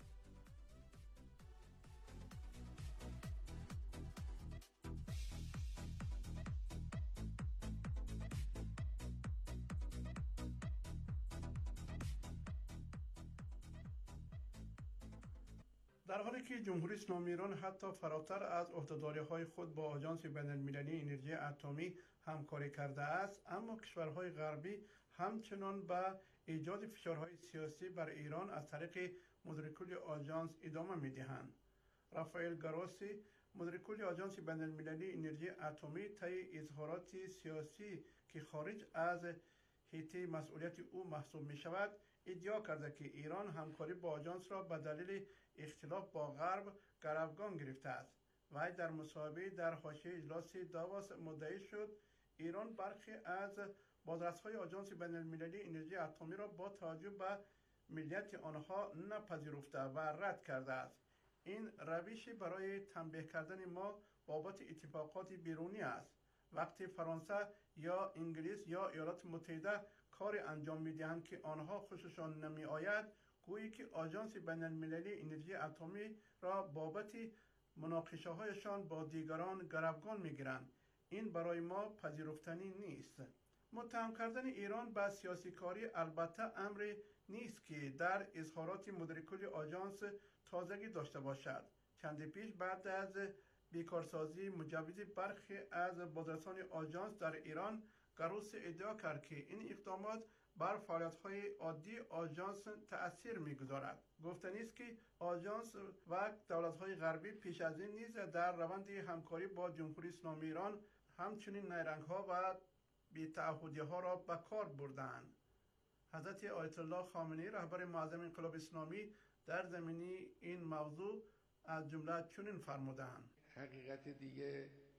در حالی که جمهوری اسلامی ایران حتی فراتر از عهدهداری‌های خود با آژانس بین‌المللی انرژی اتمی همکاری کرده است، اما کشورهای غربی همچنان به ایجاد فشارهای سیاسی بر ایران از طریق مدیرکل آژانس ادامه می‌دهند. رافائل گراسی، مدیرکل آژانس بین‌المللی انرژی اتمی، طی اظهارات سیاسی که خارج از حیطه مسئولیت او محسوب می‌شود، ادعا کرده که ایران همکاری با آژانس را به دلیل اختلاف با غرب گروگان گرفته است. و در مصاحبه در حاشیه اجلاس داووس مدعی شد ایران برخی از بازرس‌های آژانس بین‌المللی انرژی اتمی را با توجه به ملیت آنها نپذیرفته و رد کرده است. این روشی برای تنبیه کردن ما بابت اتفاقات بیرونی است. وقتی فرانسه یا انگلیس یا ایالات متحده کار انجام می‌دهند که آنها خوششان نمی‌آید، گویی که آژانس بین‌المللی انرژی اتمی را بابت مناقشه‌هایشان با دیگران گروگان می‌گیرند. این برای ما پذیرفتنی نیست. متهم کردن ایران به سیاسی کاری البته امری نیست که در اظهارات مدیرکل آژانس تازگی داشته باشد. چندی پیش بعد از بیکارسازی مجوز برخی از بازرسان آژانس در ایران، گروس ادعا کرد که این اقدامات بر فعالیت‌های عادی آژانس تأثیر می‌گذارد. گفتنی است که آژانس و دولت‌های غربی پیش از این نیز در روند همکاری با جمهوری اسلامی ایران همچنین نیرنگ‌ها و بی‌تعهدی‌ها را به کار بردند. حضرت آیت الله خامنه‌ای رهبر معظم انقلاب اسلامی در زمینه این موضوع از جمله چنین فرمودند: حقیقت دیگه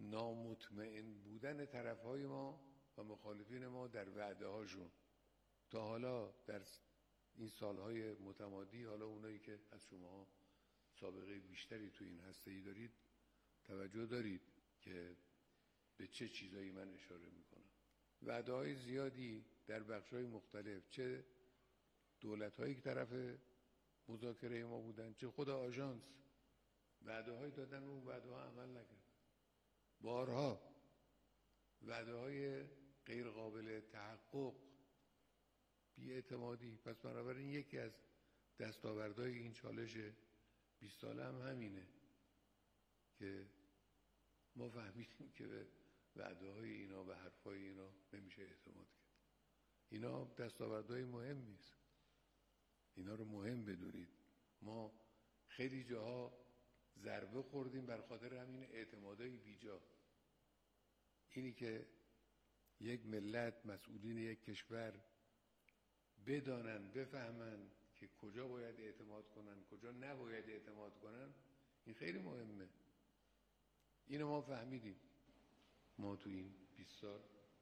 نامطمئن بودن طرفهای ما و مخالفین ما در وعده هاشون. تا حالا در این سالهای متمادی، حالا اونایی که از شما سابقه بیشتری تو این هسته‌ای دارید توجه دارید که به چه چیزایی من اشاره میکنم. وعده های زیادی در بخش‌های مختلف، چه دولت‌هایی که طرف مذاکره ما بودن، چه خود آژانس وعده های دادن و اون وعده ها عمل نکرد. بارها وعده های غیر قابل تحقق، بی‌اعتمادی. پس بنابراین یکی از دستاوردهای این چالش بیست ساله هم همینه که ما فهمیدیم که به وعده های اینا و حرف های اینا نمیشه اعتماد کرد. اینا دستاوردهای مهمی است، اینا رو مهم بدونید. ما خیلی جاها ضربه خوردیم بر خاطر همین اعتمادهای بیجا. اینی که یک ملت، مسئولین یک کشور بدانن، بفهمن که کجا باید اعتماد کنن، کجا نباید اعتماد کنن، این خیلی مهمه. اینو ما فهمیدیم. ما تو این بیست سال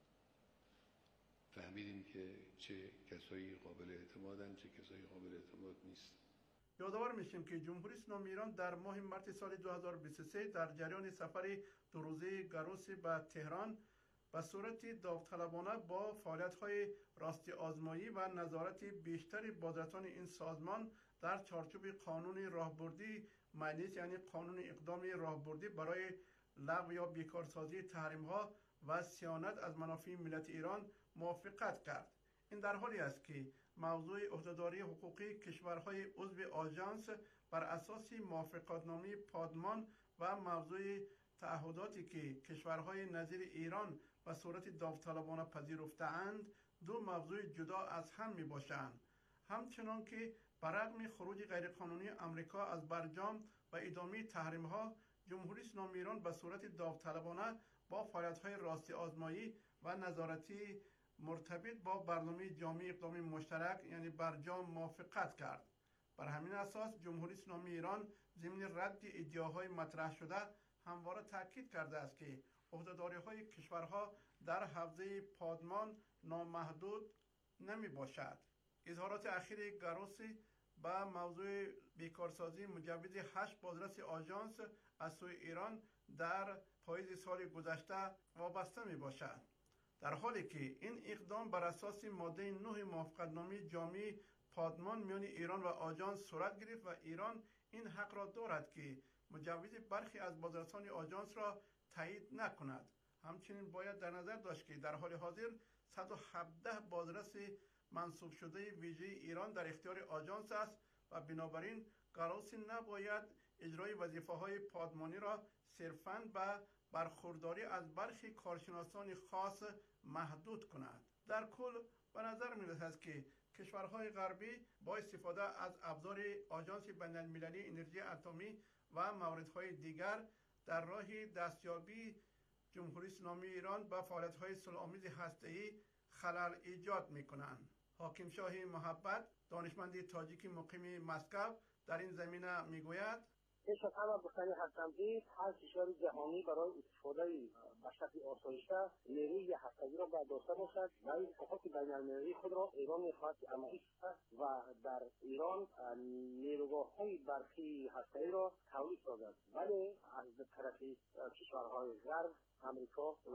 فهمیدیم که چه کسایی قابل اعتمادن، چه کسایی قابل اعتماد نیست. یادآور میشیم که جمهوری اسلامی ایران در ماه مارس سال دو هزار و بیست و سه در جریان سفر دو روزه گروسی به تهران به صورت داوطلبانه با فعالیت‌های راستی آزمایی و نظارت بیشتری بازرسان این سازمان در چارچوب قانون راهبردی معنیست، یعنی قانون اقدام راهبردی برای لغو یا بیکارسازی تحریم‌ها و صیانت از منافع ملت ایران موافقت کرد. این در حالی است که موضوع عهدهداری حقوقی کشورهای عضو آژانس بر اساس موافقتنامه پادمان و موضوع تعهداتی که کشورهای نظیر ایران به صورت داوطلبانه پذیرفته‌اند دو موضوع جدا از هم می باشند. همچنان که برغم خروج غیرقانونی امریکا از برجام و ادامه تحریم‌ها، جمهوری اسلامی ایران به صورت داوطلبانه با فعالیت‌های راستی آزمایی و نظارتی مرتبط با برنامه جامع اقدام مشترک یعنی برجام موافقت کرد. بر همین اساس جمهوری اسلامی ایران ضمن رد ادعاهای مطرح شده همواره تاکید کرده است که عهدهداری‌های کشورها در حوزه پادمان نامحدود نمی باشد. اظهارات اخیر گروسی به موضوع بیکارسازی مجوز هشت بازرس آژانس از سوی ایران در پاییز سال گذشته وابسته می باشد، در حالی که این اقدام بر اساس ماده نه موافقتنامه جامع پادمان میان ایران و آژانس صورت گرفت و ایران این حق را دارد که مجوز برخی از بازرسان آژانس را تایید نکند. همچنین باید در نظر داشت که در حال حاضر صد و هفده بازرس منصوب شده ویژه ایران در اختیار آژانس است و بنابراین گروسی نباید اجرای وظیفه‌های پادمانی را صرفاً به برخورداری از برخی کارشناسان خاص محدود کند. در کل به نظر می‌رسد که کشورهای غربی با استفاده از ابزار آژانس بین‌المللی انرژی اتمی و موردهای دیگر در راه دستیابی جمهوری اسلامی ایران به فعالیت‌های صلح‌آمیز هسته‌ای خلل ایجاد می‌کنند. حاکم شاه محبت، دانشمند تاجیک مقیم مسکو، در این زمینه میگوید: پیش از همه گفتنی هستم که هر کشور جهانی برای استفاده به شکل آسایشته نیروی هسته‌ای را برداشته باشد و این حقوق بین‌المللی خود را ایران می‌خواهد که عملی شود و در ایران نیروگاه‌های برقی هسته‌ای را تولید سازد. ولی از طرف کشورهای غرب، امریکا و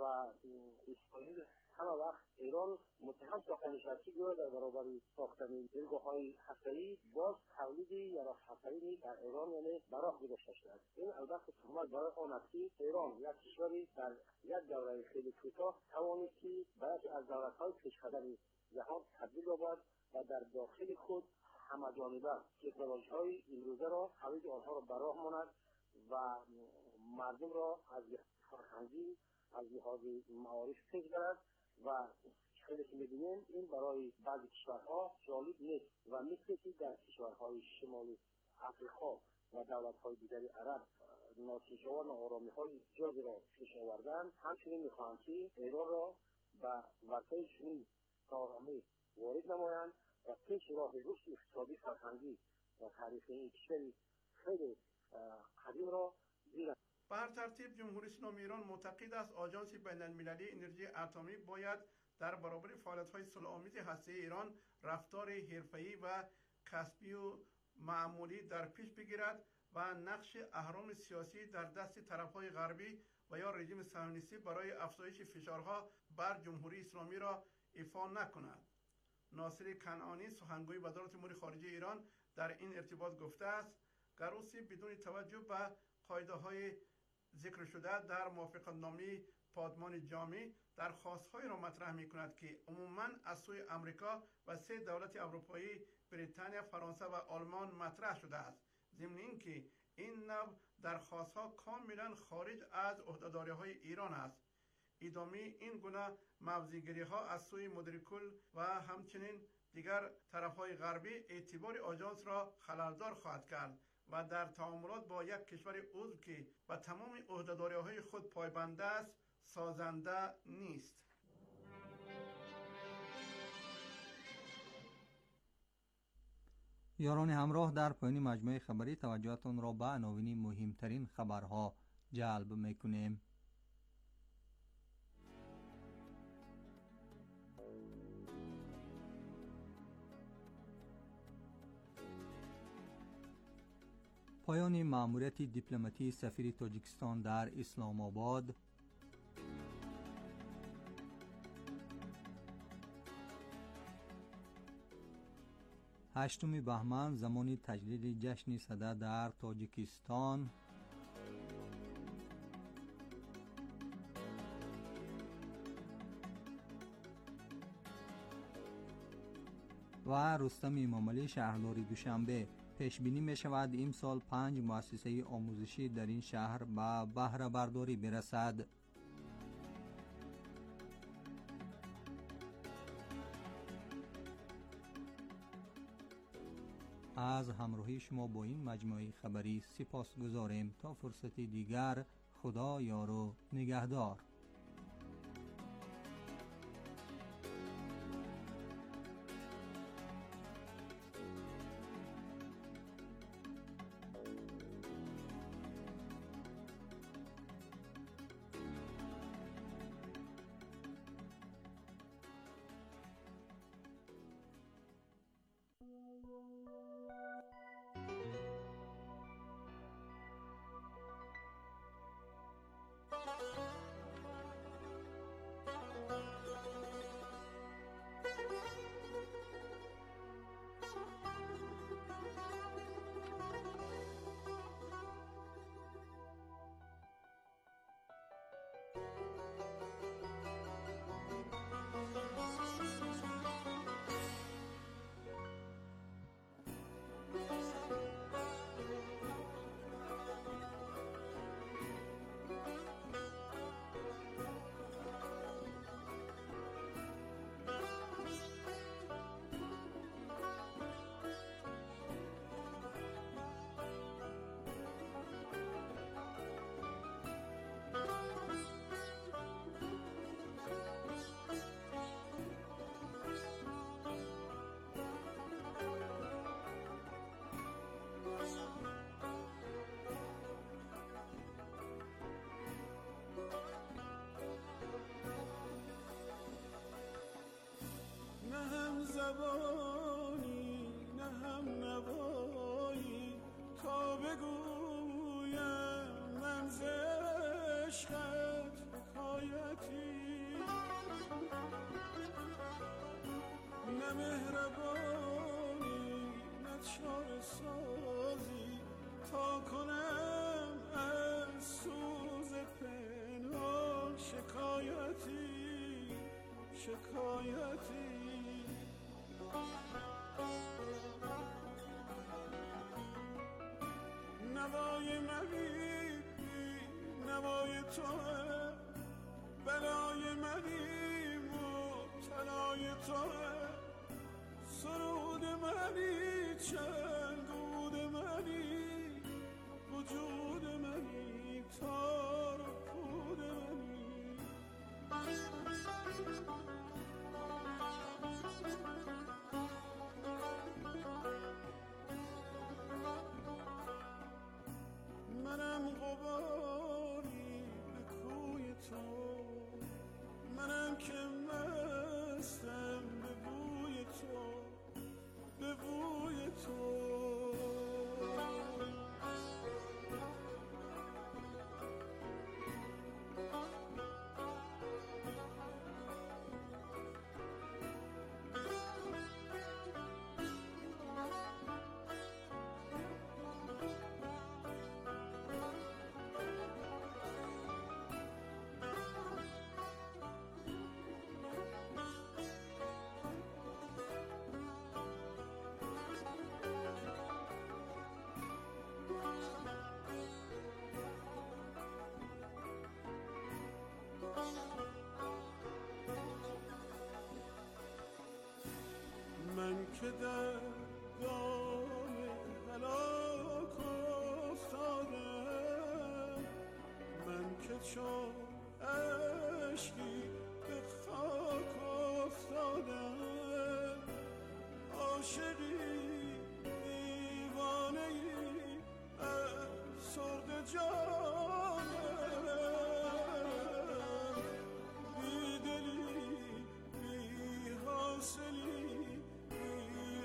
اسرائیل همه وقت ایران متهم ساخته می‌شود که گویا در برابر ساختن نیروگاه‌های هسته‌ای باز تولید یا هسته‌ای در ایران یعنی براه گذاشته شده. این البته تهمت برای آن است که ایران یک کشوری در یک دوره خیلی کوتاه توانست که برخی از دولت‌های پیشقدم جهان تبدیل یابد و در داخل خود همه‌جانبه تکنولوژی‌های امروزه را حویج آنها را براه ماند و مردم را از فرهنگی از لحاظ معارف پیش برد و خیلی که می‌بینیم این برای بعضی کشورها جالب نیست و مثل که در کشورهای شمال افریقا و دولت‌های دیگری عرب ناکشا و ناآرامی‌های زیادی را پیش آوردن، همچنین می‌خواهند که ایران را به ورطه چنین ناآرامی وارد نمایند و پیش راه رشد اقتصادی فرهنگی و تاریخی این کشور خیلی قدیم را گیرند. به هر ترتیب جمهوری اسلامی ایران معتقد است آژانس بین المللی انرژی اتمی باید در برابر فعالیت‌های صلح‌آمیز هسته‌ای ایران رفتار حرفه‌ای و کسبی و معمولی در پیش بگیرد و نقش اهرم سیاسی در دست طرف‌های غربی و یا رژیم صهیونیستی برای افزایش فشارها بر جمهوری اسلامی را ایفا نکند. ناصر کنعانی سخنگوی وزارت امور خارجه ایران در این ارتباط گفته است گروسی بدون توجه به قاعده‌های ذکر شده در موافقتنامه پادمان جامع درخواست‌هایی را مطرح می‌کند که عموماً از سوی آمریکا و سه دولت اروپایی بریتانیا، فرانسه و آلمان مطرح شده است. ضمن اینکه این نوع درخواست‌ها کاملاً خارج از عهده‌داری‌های ایران است. ادامه این گونه موضع‌گیری‌ها از سوی مدیرکل و همچنین دیگر طرف‌های غربی اعتبار آژانس را خلل‌دار خواهد کرد و در تعاملات با یک کشور عضو که به تمام عهده‌داری‌های خود پایبند است سازنده نیست. یاران همراه، در پایان مجموعه خبری توجهتان را به عناوین مهمترین خبرها جلب می‌کنیم. پایان مأموریت دیپلماتی سفیر تاجیکستان در اسلام آباد. هشتم بهمن زمان تجلیل جشن صده در تاجیکستان. و رستم امامعلی شهردار دوشنبه. پیش بینی می شود امسال پنج مؤسسه آموزشی در این شهر به بهره برداری برسد. از همراهی شما با این مجموعه خبری سپاس گذاریم. تا فرصت دیگر، خدا یار و نگهدار. زبانی نه هم نوایی تا بگویم من ز عشقت حکایتی، نه مهربانی نه چاره سازی تا کنم از سوز پنهان شکایتی شکایتی. نوای منی نوای توه، بلای منی مبتلای توه، سرود منی چنگود منی وجود منی تار و پود منی. منم غبار من که در دام هلاک افتادم، من که چون اشکی به خاک افتادم، عاشقی دیوانه ای افسرده جانم، بی دلی بی حاصلی بی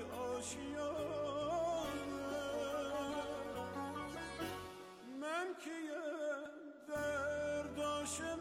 آشیانم، من کیم درداش